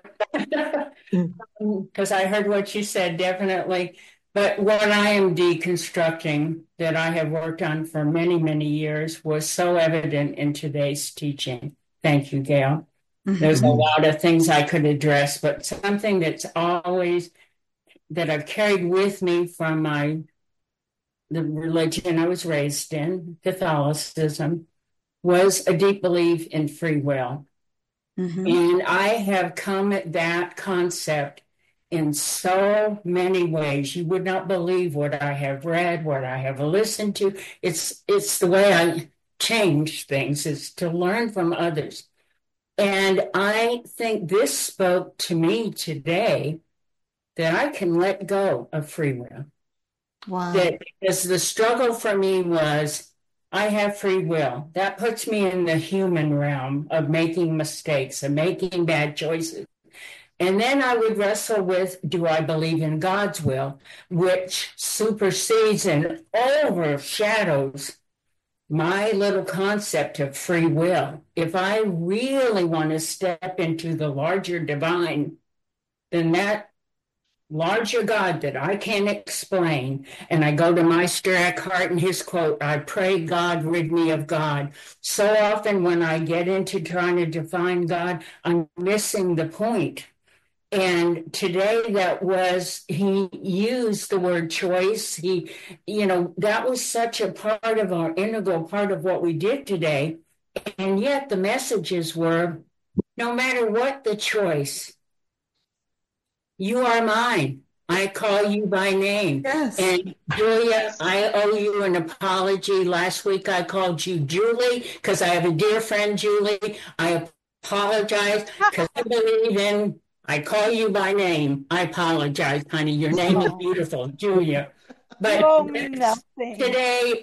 Speaker 9: because I heard what you said, definitely. But what I am deconstructing that I have worked on for many, many years was so evident in today's teaching. Thank you, Gail. Mm-hmm. There's a lot of things I could address, but something that's always that I've carried with me from the religion I was raised in, Catholicism, was a deep belief in free will. Mm-hmm. And I have come at that concept in so many ways. You would not believe what I have read, what I have listened to. It's the way I change things, is to learn from others. And I think this spoke to me today that I can let go of free will.
Speaker 1: Wow.
Speaker 9: That because the struggle for me was, I have free will. That puts me in the human realm of making mistakes and making bad choices. And then I would wrestle with, do I believe in God's will, which supersedes and overshadows my little concept of free will. If I really want to step into the larger divine, then that larger God that I can't explain, and I go to Meister Eckhart and his quote, I pray God rid me of God. So often when I get into trying to define God, I'm missing the point. And today he used the word choice. That was such a part of our integral part of what we did today. And yet the messages were, no matter what the choice, you are mine. I call you by name.
Speaker 1: Yes.
Speaker 9: And Julia, I owe you an apology. Last week I called you Julie because I have a dear friend, Julie. I apologize because I believe I call you by name. I apologize, honey. Your name is beautiful, Julia. But today,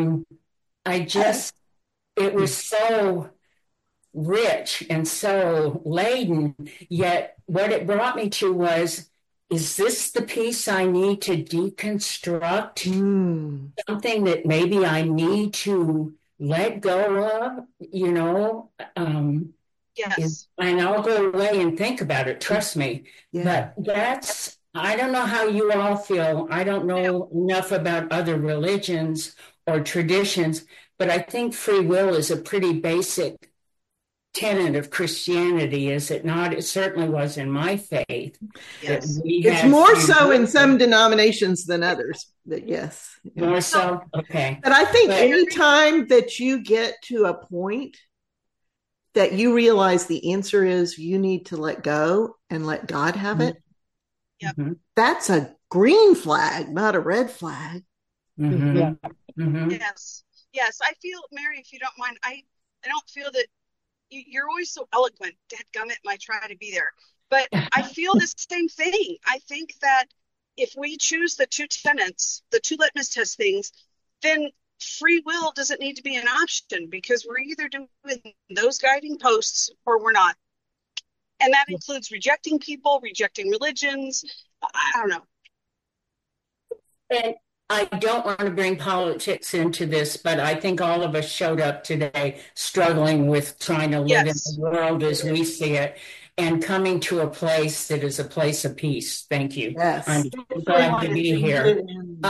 Speaker 9: it was so rich and so laden, yet what it brought me to was, is this the piece I need to deconstruct? Something that maybe I need to let go of,
Speaker 8: Yes.
Speaker 9: And I'll go away and think about it, trust me. Yeah. But I don't know how you all feel. I don't know enough about other religions or traditions, but I think free will is a pretty basic tenet of Christianity, is it not? It certainly was in my faith.
Speaker 1: Yes. It's more so in some denominations than others, but yes.
Speaker 9: More so? Okay.
Speaker 1: But I think any time that you get to a point that you realize the answer is you need to let go and let God have it, that's a green flag, not a red flag.
Speaker 9: Mm-hmm.
Speaker 8: Yeah. Mm-hmm. Yes. I feel, Mary, if you don't mind, I don't feel that you're always so eloquent. Dadgummit, I try to be there. But I feel the same thing. I think that if we choose the two tenets, the two litmus test things, then free will doesn't need to be an option, because we're either doing those guiding posts or we're not. And that includes rejecting people, rejecting religions. I don't know.
Speaker 9: And I don't want to bring politics into this, but I think all of us showed up today struggling with trying to live in the world as we see it and coming to a place that is a place of peace. Thank you.
Speaker 1: Yes.
Speaker 9: I'm glad to be here.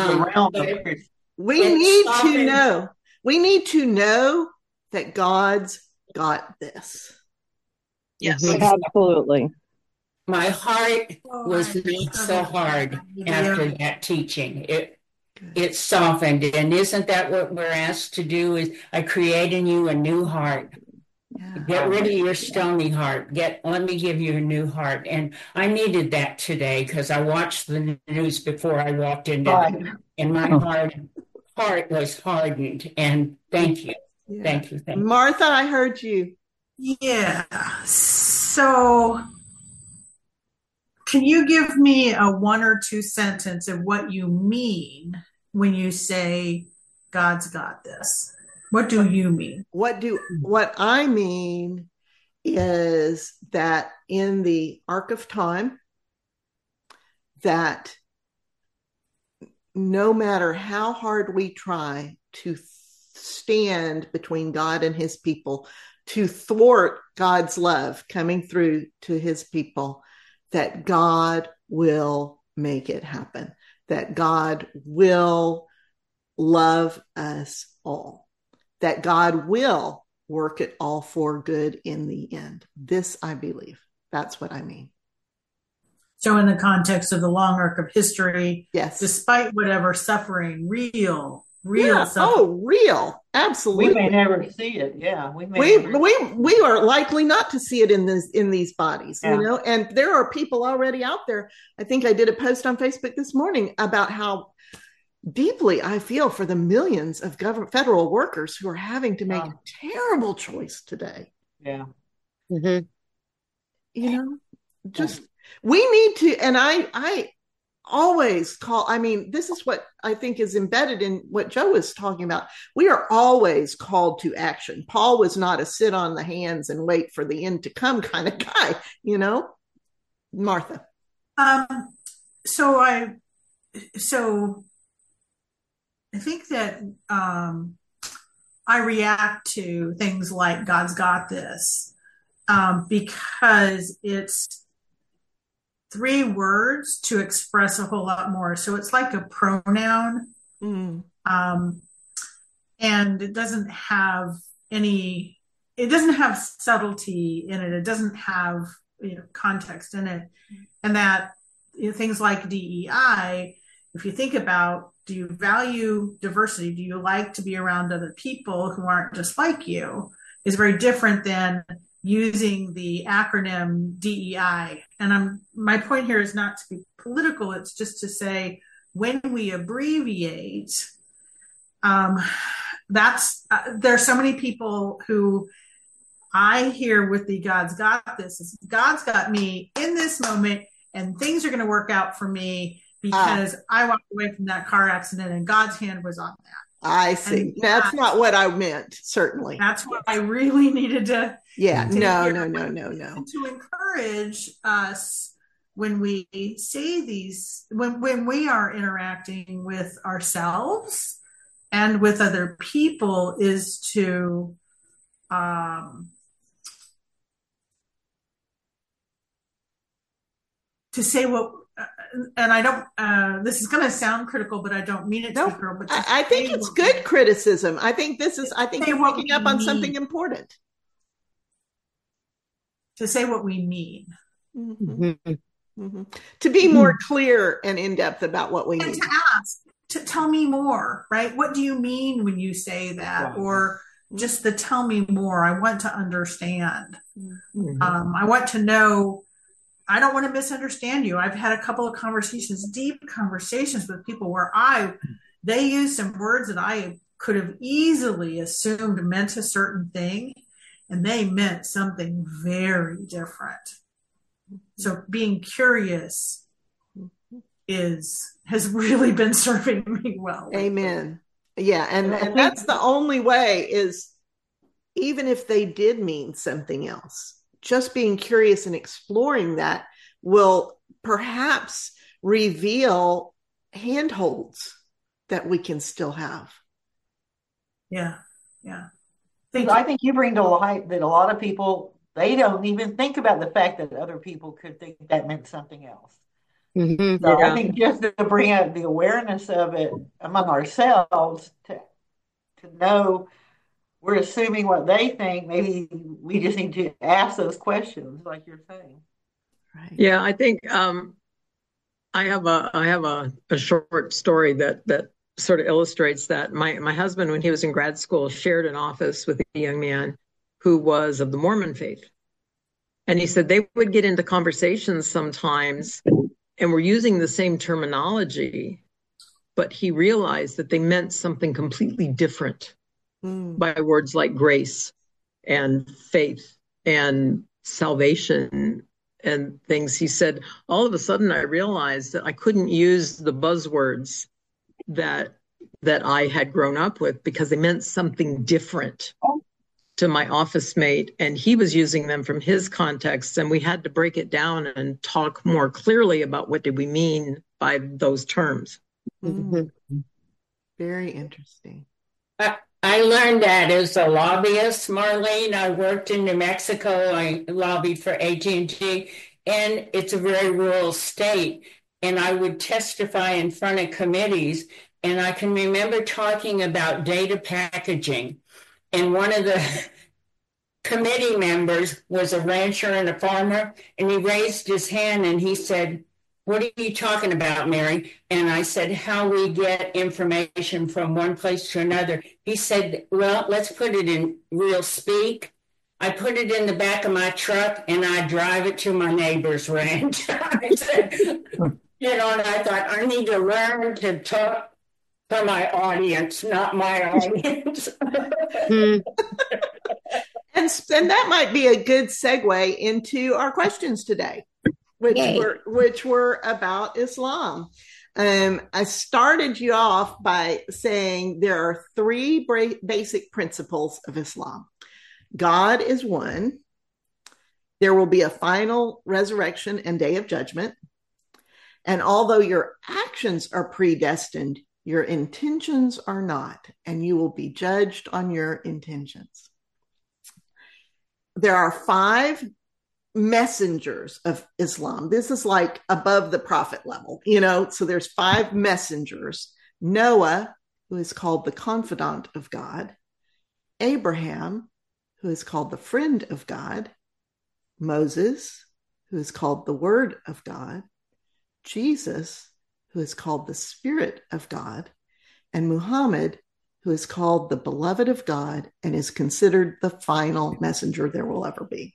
Speaker 1: We need to know that God's got this.
Speaker 8: Yes.
Speaker 3: Absolutely.
Speaker 9: My heart was not so hard after that teaching. It softened. And isn't that what we're asked to do? Is I create in you a new heart. Get rid of your stony heart. Let me give you a new heart. And I needed that today because I watched the news before I walked into it, and my heart was hardened. And thank you.
Speaker 1: Yeah.
Speaker 9: Thank you.
Speaker 1: Martha, I heard you.
Speaker 10: Yeah. So can you give me a 1 or 2 sentence of what you mean when you say God's got this? What do you mean?
Speaker 1: What I mean is that in the arc of time, that no matter how hard we try to stand between God and his people, to thwart God's love coming through to his people, that God will make it happen, that God will love us all, that God will work it all for good in the end. This I believe. That's what I mean.
Speaker 10: So in the context of the long arc of history,
Speaker 1: yes,
Speaker 10: despite whatever suffering, real
Speaker 1: yeah.
Speaker 10: suffering.
Speaker 1: Oh, real. Absolutely.
Speaker 2: We may never see it. Yeah.
Speaker 1: We are likely not to see it in these bodies,
Speaker 2: yeah.
Speaker 1: You know, and there are people already out there. I think I did a post on Facebook this morning about how deeply I feel for the millions of federal workers who are having to make a terrible choice today.
Speaker 2: Yeah.
Speaker 6: Mm-hmm.
Speaker 1: You know, just we need to, and I always this is what I think is embedded in what Joe was talking about. We are always called to action. Paul was not a sit on the hands and wait for the end to come kind of guy, you know. Martha.
Speaker 10: So I think that I react to things like God's got this because it's 3 words to express a whole lot more. So it's like a pronoun, and it doesn't have subtlety in it. It doesn't have context in it, and that things like DEI. If you think about, do you value diversity? Do you like to be around other people who aren't just like you? Is very different than using the acronym DEI. And my point here is not to be political. It's just to say when we abbreviate, there's so many people who I hear with the God's got this. God's got me in this moment and things are going to work out for me because I walked away from that car accident and God's hand was on that.
Speaker 1: I see. And that's not what I meant, certainly.
Speaker 10: That's what I really needed to.
Speaker 1: Yeah, no.
Speaker 10: To encourage us when we say these, when we are interacting with ourselves and with other people, is to say what. And I don't, this is going to sound critical, but I don't mean it to be critical. But
Speaker 1: I think it's good criticism. I think you're picking up on something important.
Speaker 10: To say what we mean.
Speaker 1: Mm-hmm. Mm-hmm. To be more clear and in-depth about what we mean.
Speaker 10: And to ask, to tell me more, right? What do you mean when you say that? Wow. Or just the tell me more. I want to understand. Mm-hmm. I want to know. I don't want to misunderstand you. I've had a couple of deep conversations with people where they used some words that I could have easily assumed meant a certain thing, and they meant something very different. So being curious has really been serving me well.
Speaker 1: Amen. Yeah, and that's the only way, is even if they did mean something else, just being curious and exploring that will perhaps reveal handholds that we can still have.
Speaker 10: Yeah.
Speaker 2: I think you bring to light that a lot of people, they don't even think about the fact that other people could think that meant something else.
Speaker 6: Mm-hmm.
Speaker 2: So I think just to bring out the awareness of it among ourselves, to know we're assuming what they think, maybe we just need to ask those questions, like you're saying.
Speaker 1: Right.
Speaker 4: Yeah, I think I have a short story that sort of illustrates that. My husband, when he was in grad school, shared an office with a young man who was of the Mormon faith. And he said they would get into conversations sometimes and were using the same terminology, but he realized that they meant something completely different by words like grace and faith and salvation and things. He said, all of a sudden I realized that I couldn't use the buzzwords that I had grown up with because they meant something different to my office mate, and he was using them from his context, and we had to break it down and talk more clearly about what did we mean by those terms.
Speaker 1: Mm-hmm. Very interesting.
Speaker 9: I learned that as a lobbyist, Marlene. I worked in New Mexico. I lobbied for AT&T, and it's a very rural state. And I would testify in front of committees, and I can remember talking about data packaging. And one of the committee members was a rancher and a farmer, and he raised his hand and he said, "What are you talking about, Mary?" And I said, "How we get information from one place to another." He said, "Well, let's put it in real speak. I put it in the back of my truck and I drive it to my neighbor's ranch." I said, and I thought, I need to learn to talk for my audience, not my audience.
Speaker 1: And that might be a good segue into our questions today, which were about Islam. I started you off by saying there are three basic principles of Islam. God is one. There will be a final resurrection and day of judgment. And although your actions are predestined, your intentions are not, and you will be judged on your intentions. There are 5 messengers of Islam. This is like above the prophet level, so there's 5 messengers. Noah, who is called the confidant of God. Abraham, who is called the friend of God. Moses, who is called the word of God. Jesus, who is called the Spirit of God, and Muhammad, who is called the beloved of God and is considered the final messenger there will ever be.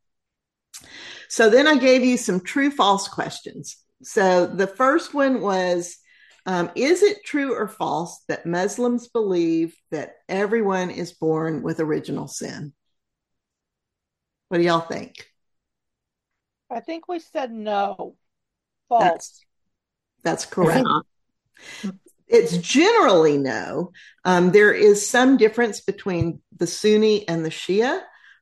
Speaker 1: So then I gave you some true-false questions. So the first one was, is it true or false that Muslims believe that everyone is born with original sin? What do y'all think?
Speaker 11: I think we said no. False.
Speaker 1: That's correct. It's generally no. There is some difference between the Sunni and the Shia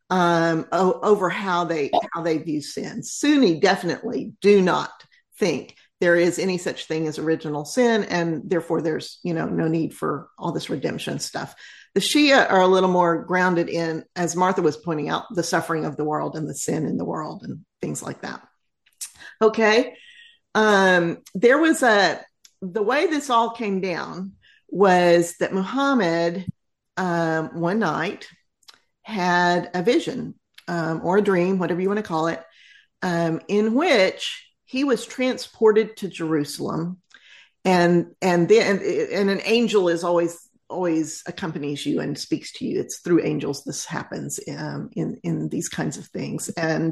Speaker 1: over how they view sin. Sunni definitely do not think there is any such thing as original sin, and therefore there's no need for all this redemption stuff. The Shia are a little more grounded in, as Martha was pointing out, the suffering of the world and the sin in the world and things like that. Okay. There was the way this all came down was that Muhammad, one night had a vision, or a dream, whatever you want to call it, in which he was transported to Jerusalem, and an angel is always accompanies you and speaks to you. It's through angels this happens in these kinds of things,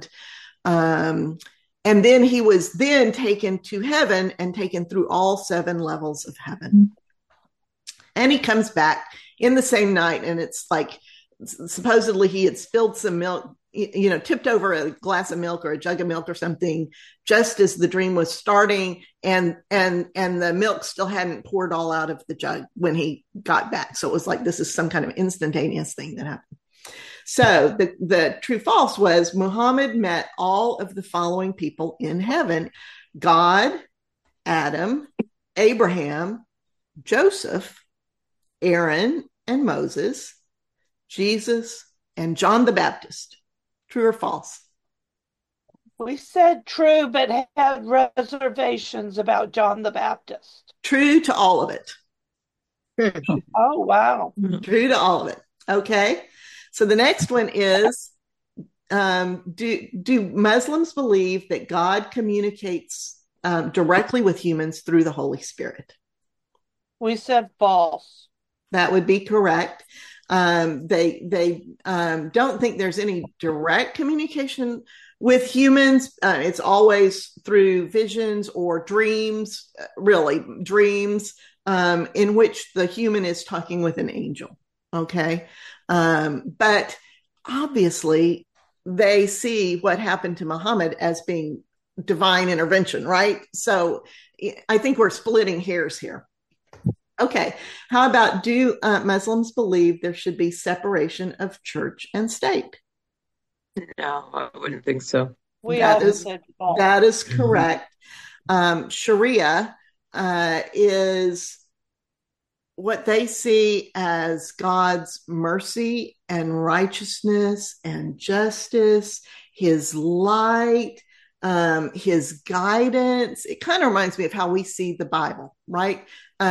Speaker 1: and then he was then taken to heaven and taken through all 7 levels of heaven. And he comes back in the same night, and it's like supposedly he had spilled some milk, tipped over a glass of milk or a jug of milk or something just as the dream was starting, and the milk still hadn't poured all out of the jug when he got back. So it was like this is some kind of instantaneous thing that happened. So the true false was Muhammad met all of the following people in heaven: God, Adam, Abraham, Joseph, Aaron and Moses, Jesus, and John the Baptist. True or false?
Speaker 11: We said true, but had reservations about John the Baptist.
Speaker 1: True to all of it.
Speaker 11: Oh, wow.
Speaker 1: True to all of it. Okay. So the next one is, do Muslims believe that God communicates directly with humans through the Holy Spirit?
Speaker 11: We said false.
Speaker 1: That would be correct. They don't think there's any direct communication with humans. It's always through visions or dreams, really dreams, in which the human is talking with an angel. Okay. But obviously they see what happened to Muhammad as being divine intervention, right? So I think we're splitting hairs here. Okay. How about, do Muslims believe there should be separation of church and state?
Speaker 4: No, I wouldn't think so.
Speaker 1: That is correct. Sharia is what they see as God's mercy and righteousness and justice, his light, his guidance. It kind of reminds me of how we see the Bible, right?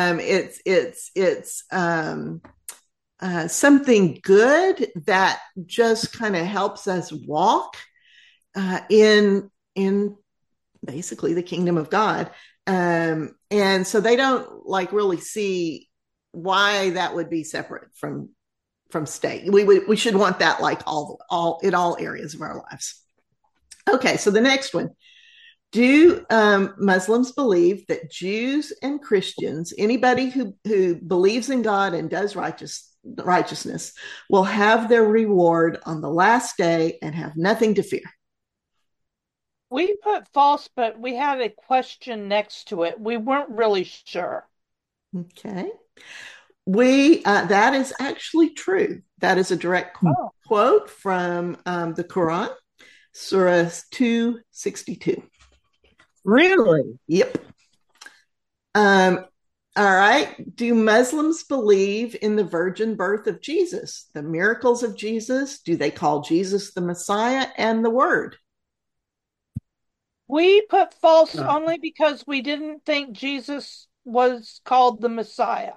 Speaker 1: It's something good that just kind of helps us walk in basically the kingdom of God. And so they don't like really see why that would be separate from state. We should want that like all in all areas of our lives. Okay, so the next one. Do Muslims believe that Jews and Christians, anybody who believes in God and does righteousness, will have their reward on the last day and have nothing to fear?
Speaker 11: We put false, but we had a question next to it. We weren't really sure.
Speaker 1: Okay. That is actually true. That is a direct quote from the Quran, Surah 262.
Speaker 3: Really?
Speaker 1: Yep. All right. Do Muslims believe in the virgin birth of Jesus, the miracles of Jesus? Do they call Jesus the Messiah and the Word?
Speaker 11: We put false only because we didn't think Jesus was called the Messiah.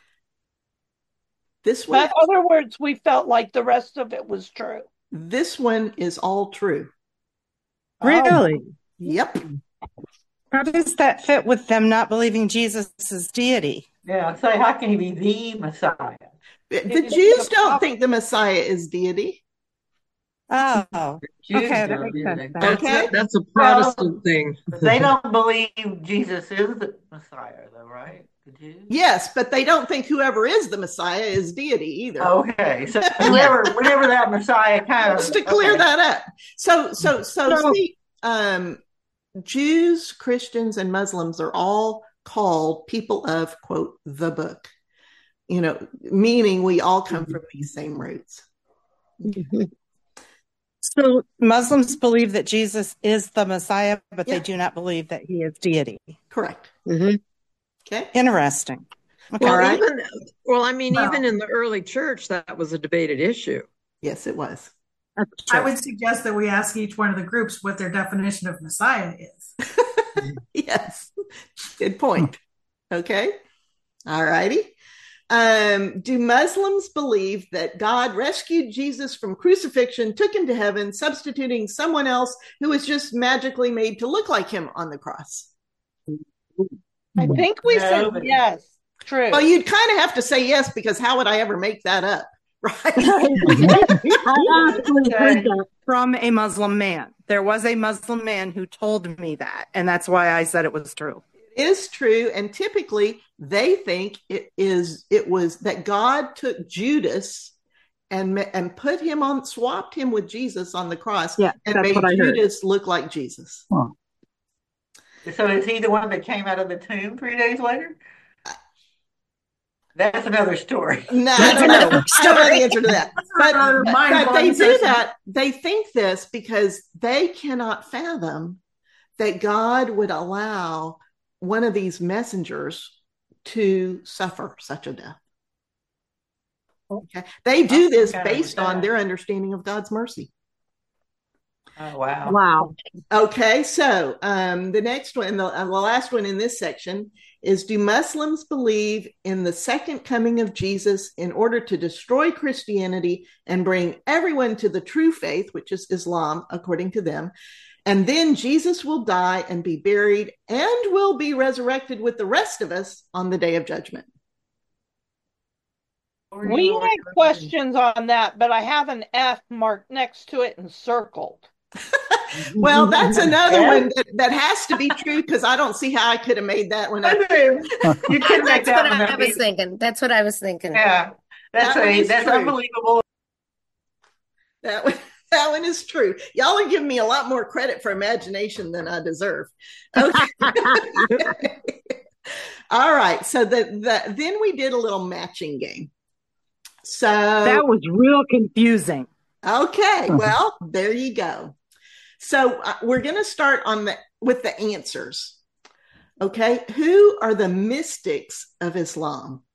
Speaker 1: This one,
Speaker 11: in other words, we felt like the rest of it was true.
Speaker 1: This one is all true.
Speaker 3: Really?
Speaker 1: Yep.
Speaker 3: How does that fit with them not believing Jesus is deity?
Speaker 2: Yeah, say, how can he be the Messiah?
Speaker 1: The Jews don't think the Messiah is deity.
Speaker 3: Oh,
Speaker 2: Jews
Speaker 3: okay, that
Speaker 2: don't
Speaker 3: makes
Speaker 2: either.
Speaker 3: sense.
Speaker 1: Okay.
Speaker 4: That's a Protestant thing.
Speaker 2: They don't believe Jesus is the Messiah, though, right? The Jews?
Speaker 1: Yes, but they don't think whoever is the Messiah is deity either.
Speaker 2: Okay, so whenever that Messiah kind of
Speaker 1: Just to clear that up. So see, Jews, Christians, and Muslims are all called people of, quote, the book, meaning we all come from these same roots.
Speaker 3: So Muslims believe that Jesus is the Messiah, but they do not believe that he is deity.
Speaker 1: Correct.
Speaker 6: Mm-hmm.
Speaker 1: Okay.
Speaker 3: Interesting. Okay.
Speaker 1: All right.
Speaker 4: Even in the early church, that was a debated issue.
Speaker 1: Yes, it was.
Speaker 10: I would suggest that we ask each one of the groups what their definition of Messiah is.
Speaker 1: Yes. Good point. Okay. All righty. Do Muslims believe that God rescued Jesus from crucifixion, took him to heaven, substituting someone else who was just magically made to look like him on the cross?
Speaker 11: I think we said yes. True.
Speaker 1: Well, you'd kind of have to say yes, because how would I ever make that up? Right.
Speaker 3: I actually heard that from a Muslim man. There was a Muslim man who told me that, and that's why I said it was true.
Speaker 1: It is true, and typically they think it was that God took Judas and swapped him with Jesus on the cross, and made Judas look like Jesus.
Speaker 2: Huh. So is he the one that came out of the tomb 3 days later? That's another story.
Speaker 1: No, I don't know. I don't know the answer to that. But they do that. They think this because they cannot fathom that God would allow one of these messengers to suffer such a death. Okay. They do this based on their understanding of God's mercy.
Speaker 2: Oh, wow.
Speaker 4: Wow.
Speaker 1: Okay, so the next one, the last one in this section is, do Muslims believe in the second coming of Jesus in order to destroy Christianity and bring everyone to the true faith, which is Islam, according to them, and then Jesus will die and be buried and will be resurrected with the rest of us on the day of judgment?
Speaker 11: We had questions on that, but I have an F marked next to it and circled.
Speaker 1: Well, that's another one that has to be true, because I don't see how I could have made that one up.
Speaker 2: You could make that one up.
Speaker 6: I was thinking. That's what I was thinking.
Speaker 2: Yeah, that's unbelievable.
Speaker 1: That one is true. Y'all are giving me a lot more credit for imagination than I deserve. Okay. All right. So then we did a little matching game. So
Speaker 4: that was real confusing.
Speaker 1: Okay. Well, there you go. So we're going to start with the answers. Okay. Who are the mystics of Islam?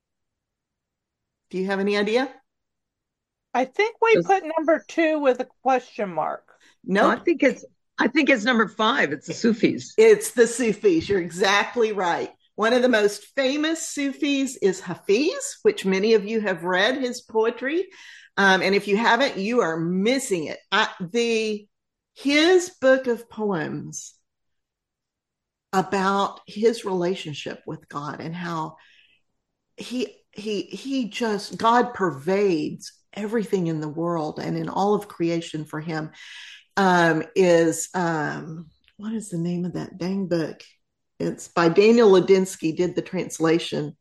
Speaker 1: Do you have any idea?
Speaker 11: I think we put number 2 with a question mark.
Speaker 1: No,
Speaker 4: I think it's number 5. It's the Sufis.
Speaker 1: It's the Sufis. You're exactly right. One of the most famous Sufis is Hafiz, which many of you have read his poetry. And if you haven't, you are missing it. His book of poems about his relationship with God and how God pervades everything in the world and in all of creation for him, is what is the name of that dang book? It's by Daniel Ladinsky, did the translation.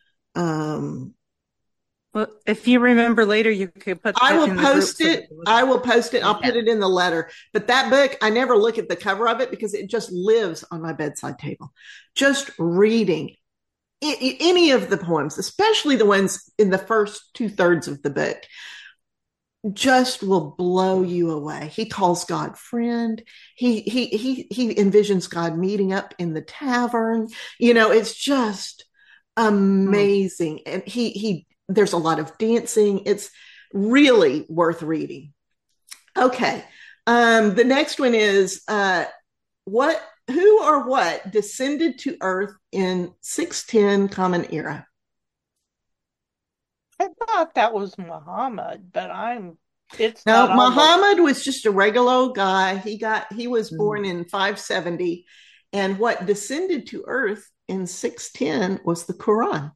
Speaker 3: Well, if you remember later, you could put.
Speaker 1: I will post it. I'll put it in the letter. But that book, I never look at the cover of it because it just lives on my bedside table. Just reading any of the poems, especially the ones in the first 2/3 of the book, just will blow you away. He calls God friend. He envisions God meeting up in the tavern. It's just amazing. And there's a lot of dancing. It's really worth reading. Okay. The next one is, who or what descended to earth in 610 Common Era?
Speaker 11: I thought that was Muhammad, but
Speaker 1: Muhammad was just a regular old guy. He was born in 570, and what descended to earth in 610 was the Quran.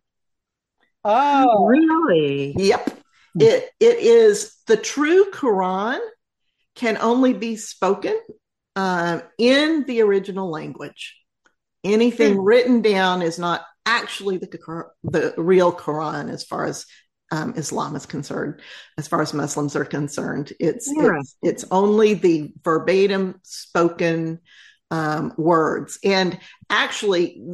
Speaker 11: Oh,
Speaker 4: really?
Speaker 1: Yep. It is the true Quran, can only be spoken in the original language. Anything written down is not actually the real Quran as far as Islam is concerned. As far as Muslims are concerned, it's only the verbatim spoken words. And actually,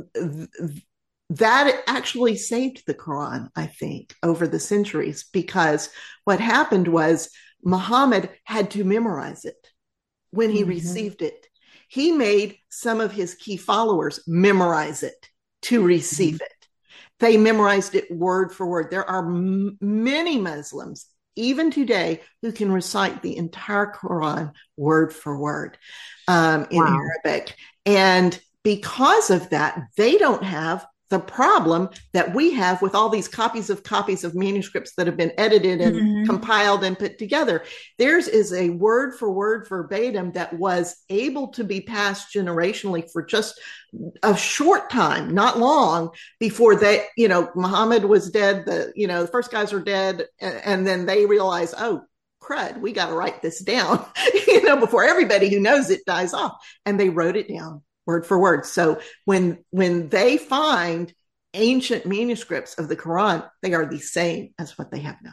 Speaker 1: that actually saved the Quran, I think, over the centuries, because what happened was Muhammad had to memorize it when he received it. He made some of his key followers memorize it to receive it. They memorized it word for word. There are many Muslims, even today, who can recite the entire Quran word for word in Arabic. And because of that, they don't have the problem that we have with all these copies of manuscripts that have been edited and compiled and put together. Theirs is a word for word verbatim that was able to be passed generationally for just a short time, not long, before Muhammad was dead. The first guys are dead. And then they realize, oh, crud, we got to write this down, before everybody who knows it dies off. And they wrote it down word for word. So when they find ancient manuscripts of the Quran, they are the same as what they have now.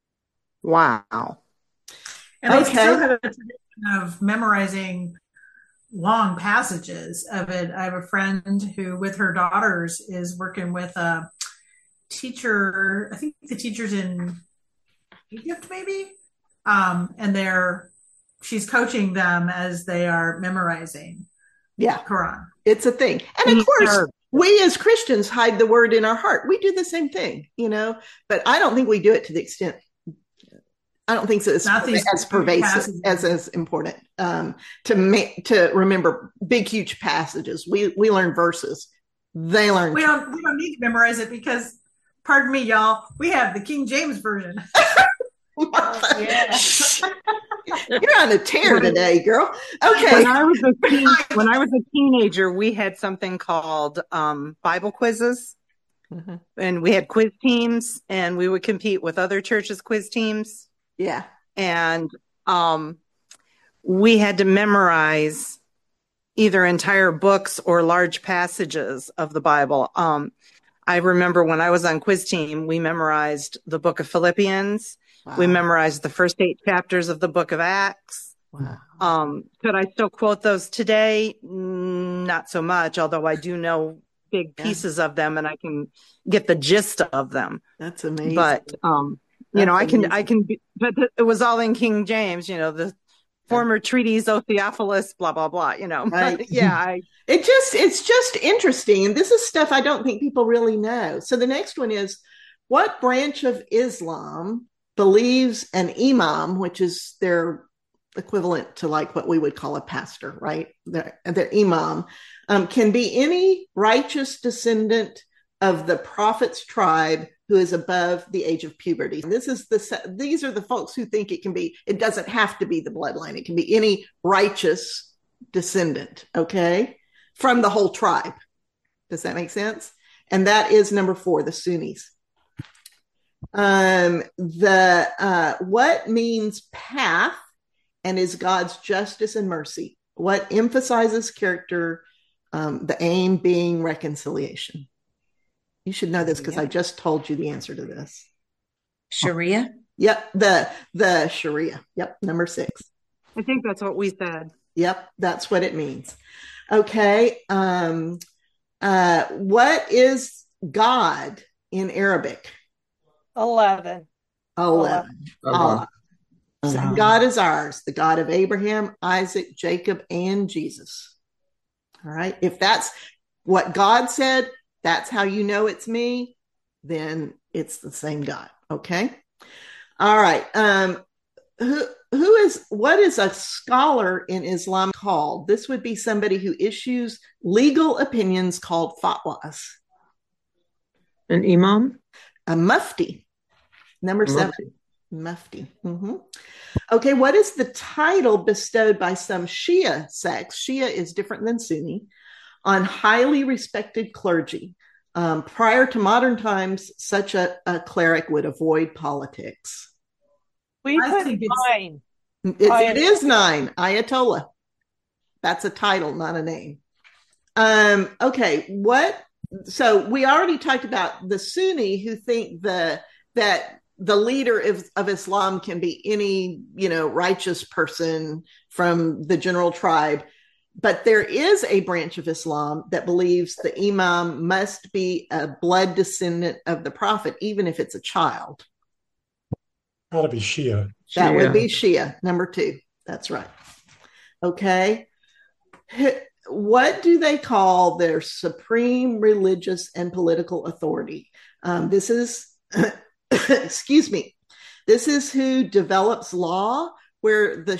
Speaker 3: Wow.
Speaker 10: And they still have a tradition of memorizing long passages of it. I have a friend who, with her daughters, is working with a teacher. I think the teacher's in Egypt, maybe. And she's coaching them as they are memorizing.
Speaker 1: Yeah,
Speaker 10: Quran.
Speaker 1: It's a thing. And of course, we as Christians hide the word in our heart. We do the same thing, but I don't think we do it to the extent. I don't think so. It's as pervasive as important to remember big, huge passages. We learn verses. They learn.
Speaker 10: We don't need to memorize it because, pardon me, y'all, we have the King James version.
Speaker 1: Yeah. You're on a tear today, girl. Okay.
Speaker 3: When I was a teenager, we had something called Bible quizzes, and we had quiz teams, and we would compete with other churches' quiz teams.
Speaker 1: Yeah.
Speaker 3: And we had to memorize either entire books or large passages of the Bible. I remember when I was on quiz team, we memorized the book of Philippians. Wow. We memorized the first 8 chapters of the book of Acts. Wow. Could I still quote those today? Not so much, although I do know big pieces of them and I can get the gist of them.
Speaker 1: That's amazing.
Speaker 3: But, I can, but it was all in King James, the former treatise, O Theophilus, blah, blah, blah,
Speaker 1: Right.
Speaker 3: But, yeah.
Speaker 1: It's just interesting. And this is stuff I don't think people really know. So the next one is, what branch of Islam believes an imam, which is their equivalent to like what we would call a pastor, right? The imam can be any righteous descendant of the prophet's tribe who is above the age of puberty. And these are the folks who think it doesn't have to be the bloodline. It can be any righteous descendant, okay, from the whole tribe. Does that make sense? And that is number 4, the Sunnis. What means path and is God's justice and mercy? What emphasizes character? The aim being reconciliation. You should know this because I just told you the answer to this.
Speaker 5: Sharia?
Speaker 1: Yep, the Sharia. Yep, number 6.
Speaker 3: I think that's what we said.
Speaker 1: Yep, that's what it means. Okay. What is God in Arabic?
Speaker 11: 11.
Speaker 1: Allah. Same God is ours, the God of Abraham, Isaac, Jacob, and Jesus. All right. If that's what God said, that's how you know it's me, then it's the same God. Okay. All right. What is a scholar in Islam called? This would be somebody who issues legal opinions called fatwas.
Speaker 4: An imam?
Speaker 1: A mufti. Number 7. Mufti. Mm-hmm. Okay. What is the title bestowed by some Shia sects? Shia is different than Sunni. On highly respected clergy. Prior to modern times, such a cleric would avoid politics.
Speaker 11: I think 9.
Speaker 1: It is 9. Ayatollah. That's a title, not a name. Okay. So we already talked about the Sunni who think that the leader of Islam can be any, righteous person from the general tribe. But there is a branch of Islam that believes the imam must be a blood descendant of the prophet, even if it's a child.
Speaker 7: Gotta be Shia.
Speaker 1: That would be Shia, number 2. That's right. Okay. What do they call their supreme religious and political authority? This is, excuse me, this is who develops law, where the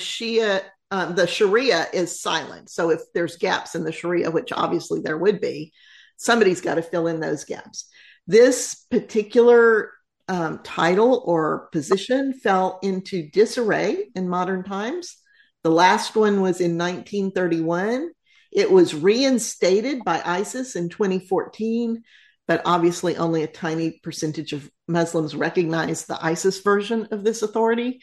Speaker 1: Sharia is silent. So if there's gaps in the Sharia, which obviously there would be, somebody's got to fill in those gaps. This particular title or position fell into disarray in modern times. The last one was in 1931. It was reinstated by ISIS in 2014, but obviously only a tiny percentage of Muslims recognize the ISIS version of this authority.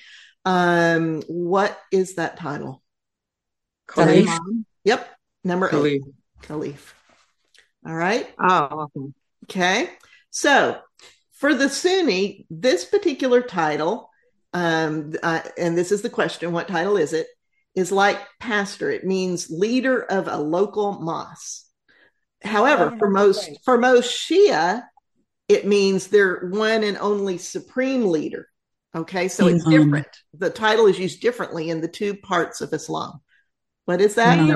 Speaker 1: What is that title?
Speaker 4: Caliph.
Speaker 1: Yep. Number
Speaker 4: Caliph.
Speaker 1: 8. Caliph. All right.
Speaker 3: Oh,
Speaker 1: okay. So for the Sunni, this particular title, and this is the question, what title is it? Is like pastor. It means leader of a local mosque. However, for most Shia, it means they're one and only supreme leader. Okay, so it's different. The title is used differently in the 2 parts of Islam. What is that?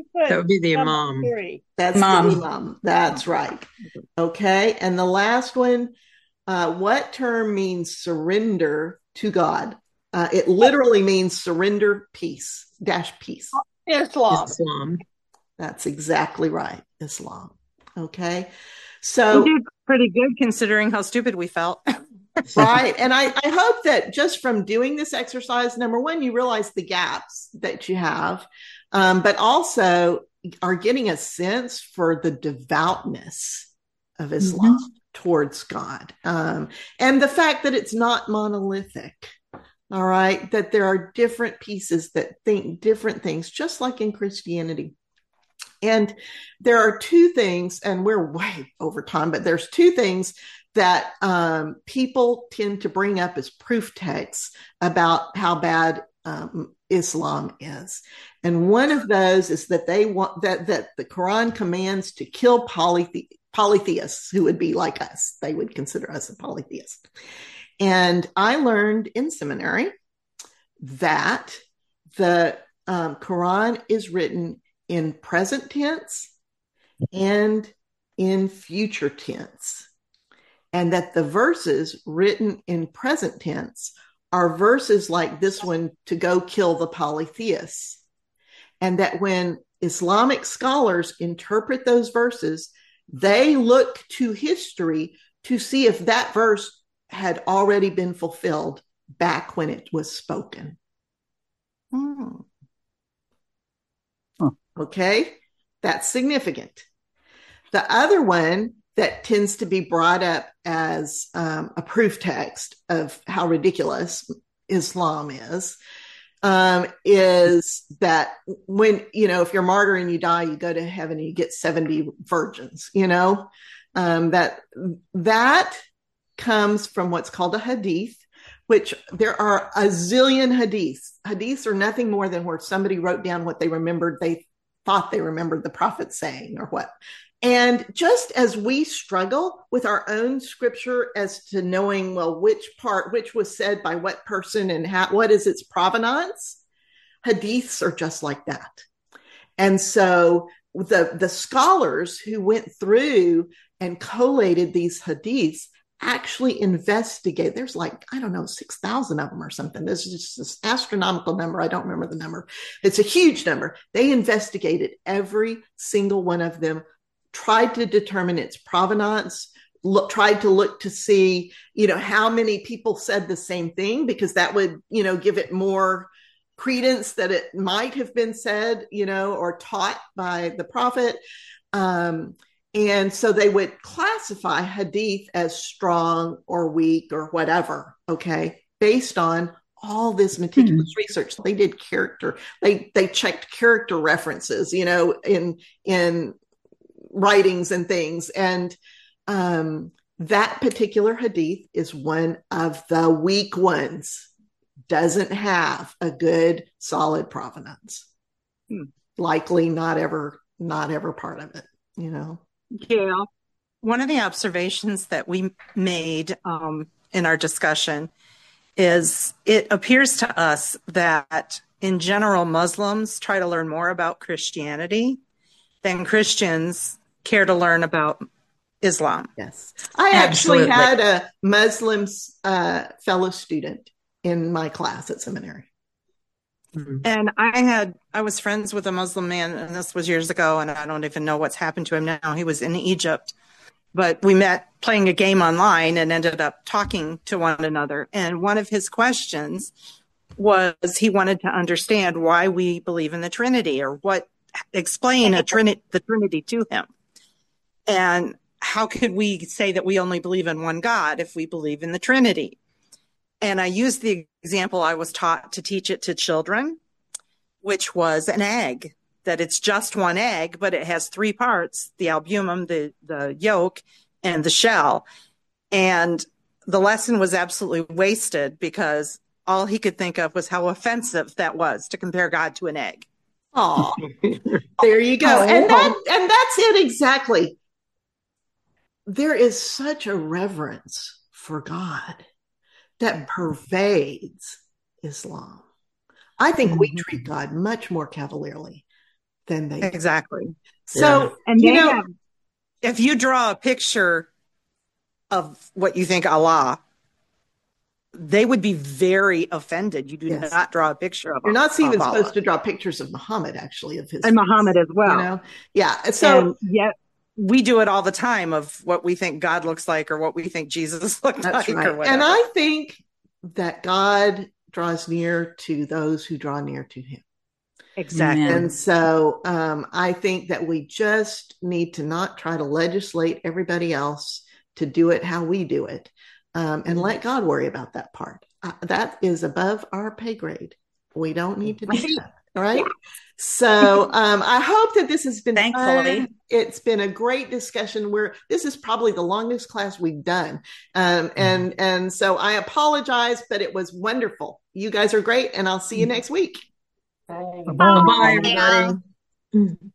Speaker 4: That would be the
Speaker 11: number
Speaker 4: imam.
Speaker 11: 3.
Speaker 1: That's
Speaker 2: Imam.
Speaker 1: the imam. That's right. Okay. And the last one, what term means surrender to God? It literally means surrender peace, peace.
Speaker 4: Islam.
Speaker 1: That's exactly right. Islam. Okay.
Speaker 3: We
Speaker 1: So,
Speaker 3: did pretty good considering how stupid we felt.
Speaker 1: right. And I hope that just from doing this exercise, number one, you realize the gaps that you have, but also are getting a sense for the devoutness of Islam towards God. And the fact that it's not monolithic. All right. That there are different pieces that think different things, just like in Christianity. And there are two things, and we're way over time, but there's two things that people tend to bring up as proof texts about how bad Islam is. And one of those is that they want that the Quran commands to kill polytheists who would be like us. They would consider us a polytheist. And I learned in seminary that the Quran is written in present tense and in future tense, and that the verses written in present tense are verses like this one, to go kill the polytheists, and that when Islamic scholars interpret those verses, they look to history to see if that verse had already been fulfilled back when it was spoken. Okay, that's significant. The other one that tends to be brought up as a proof text of how ridiculous Islam is that when, if you're a martyr and you die, you go to heaven and you get 70 virgins, that comes from what's called a hadith, which there are a zillion hadiths. Hadiths are nothing more than where somebody wrote down what they remembered. They thought they remembered the prophet saying or what. And just as we struggle with our own scripture as to knowing, well, which was said by what person and what is its provenance, hadiths are just like that. And so the scholars who went through and collated these hadiths actually investigate. There's 6,000 of them or something. This is just this astronomical number. I don't remember the number. It's a huge number. They investigated every single one of them, tried to determine its provenance, tried to look to see, how many people said the same thing, because that would, give it more credence that it might have been said, or taught by the prophet. And so they would classify hadith as strong or weak or whatever, okay, based on all this meticulous research. They did they checked character references, in writings and things. And that particular hadith is one of the weak ones, doesn't have a good solid provenance. Likely not ever part of it,
Speaker 3: Yeah. One of the observations that we made in our discussion is it appears to us that in general, Muslims try to learn more about Christianity than Christians care to learn about Islam.
Speaker 1: Yes. I actually had a Muslim fellow student in my class at seminary.
Speaker 3: And I was friends with a Muslim man, and this was years ago, and I don't even know what's happened to him now. He was in Egypt, but we met playing a game online and ended up talking to one another. And one of his questions was he wanted to understand why we believe in the Trinity, or explain the Trinity to him. And how could we say that we only believe in one God if we believe in the Trinity? And I used the example I was taught to teach it to children, which was an egg, that it's just one egg, but it has three parts: the albumen, the yolk, and the shell. And the lesson was absolutely wasted because all he could think of was how offensive that was to compare God to an egg.
Speaker 1: Oh, there you go. And that's it exactly. There is such a reverence for God that pervades Islam. I think we treat God much more cavalierly than they do.
Speaker 3: Exactly.
Speaker 1: So,
Speaker 3: and if you draw a picture of what you think Allah, they would be very offended. You do not draw a picture of
Speaker 1: You're not even
Speaker 3: Allah.
Speaker 1: supposed to draw pictures of Muhammad, actually, of his.
Speaker 3: And Muhammad as well.
Speaker 1: You know? Yeah. So,
Speaker 3: and yet we do it all the time of what we think God looks like or what we think Jesus looks like
Speaker 1: right.
Speaker 3: or whatever.
Speaker 1: And I think that God draws near to those who draw near to him.
Speaker 3: Exactly.
Speaker 1: And so I think that we just need to not try to legislate everybody else to do it how we do it, and let God worry about that part. That is above our pay grade. We don't need to do that. All right. So I hope that this has been fun. It's been a great discussion. This is probably the longest class we've done. And so I apologize, but it was wonderful. You guys are great, and I'll see you next week.
Speaker 4: Bye, everybody.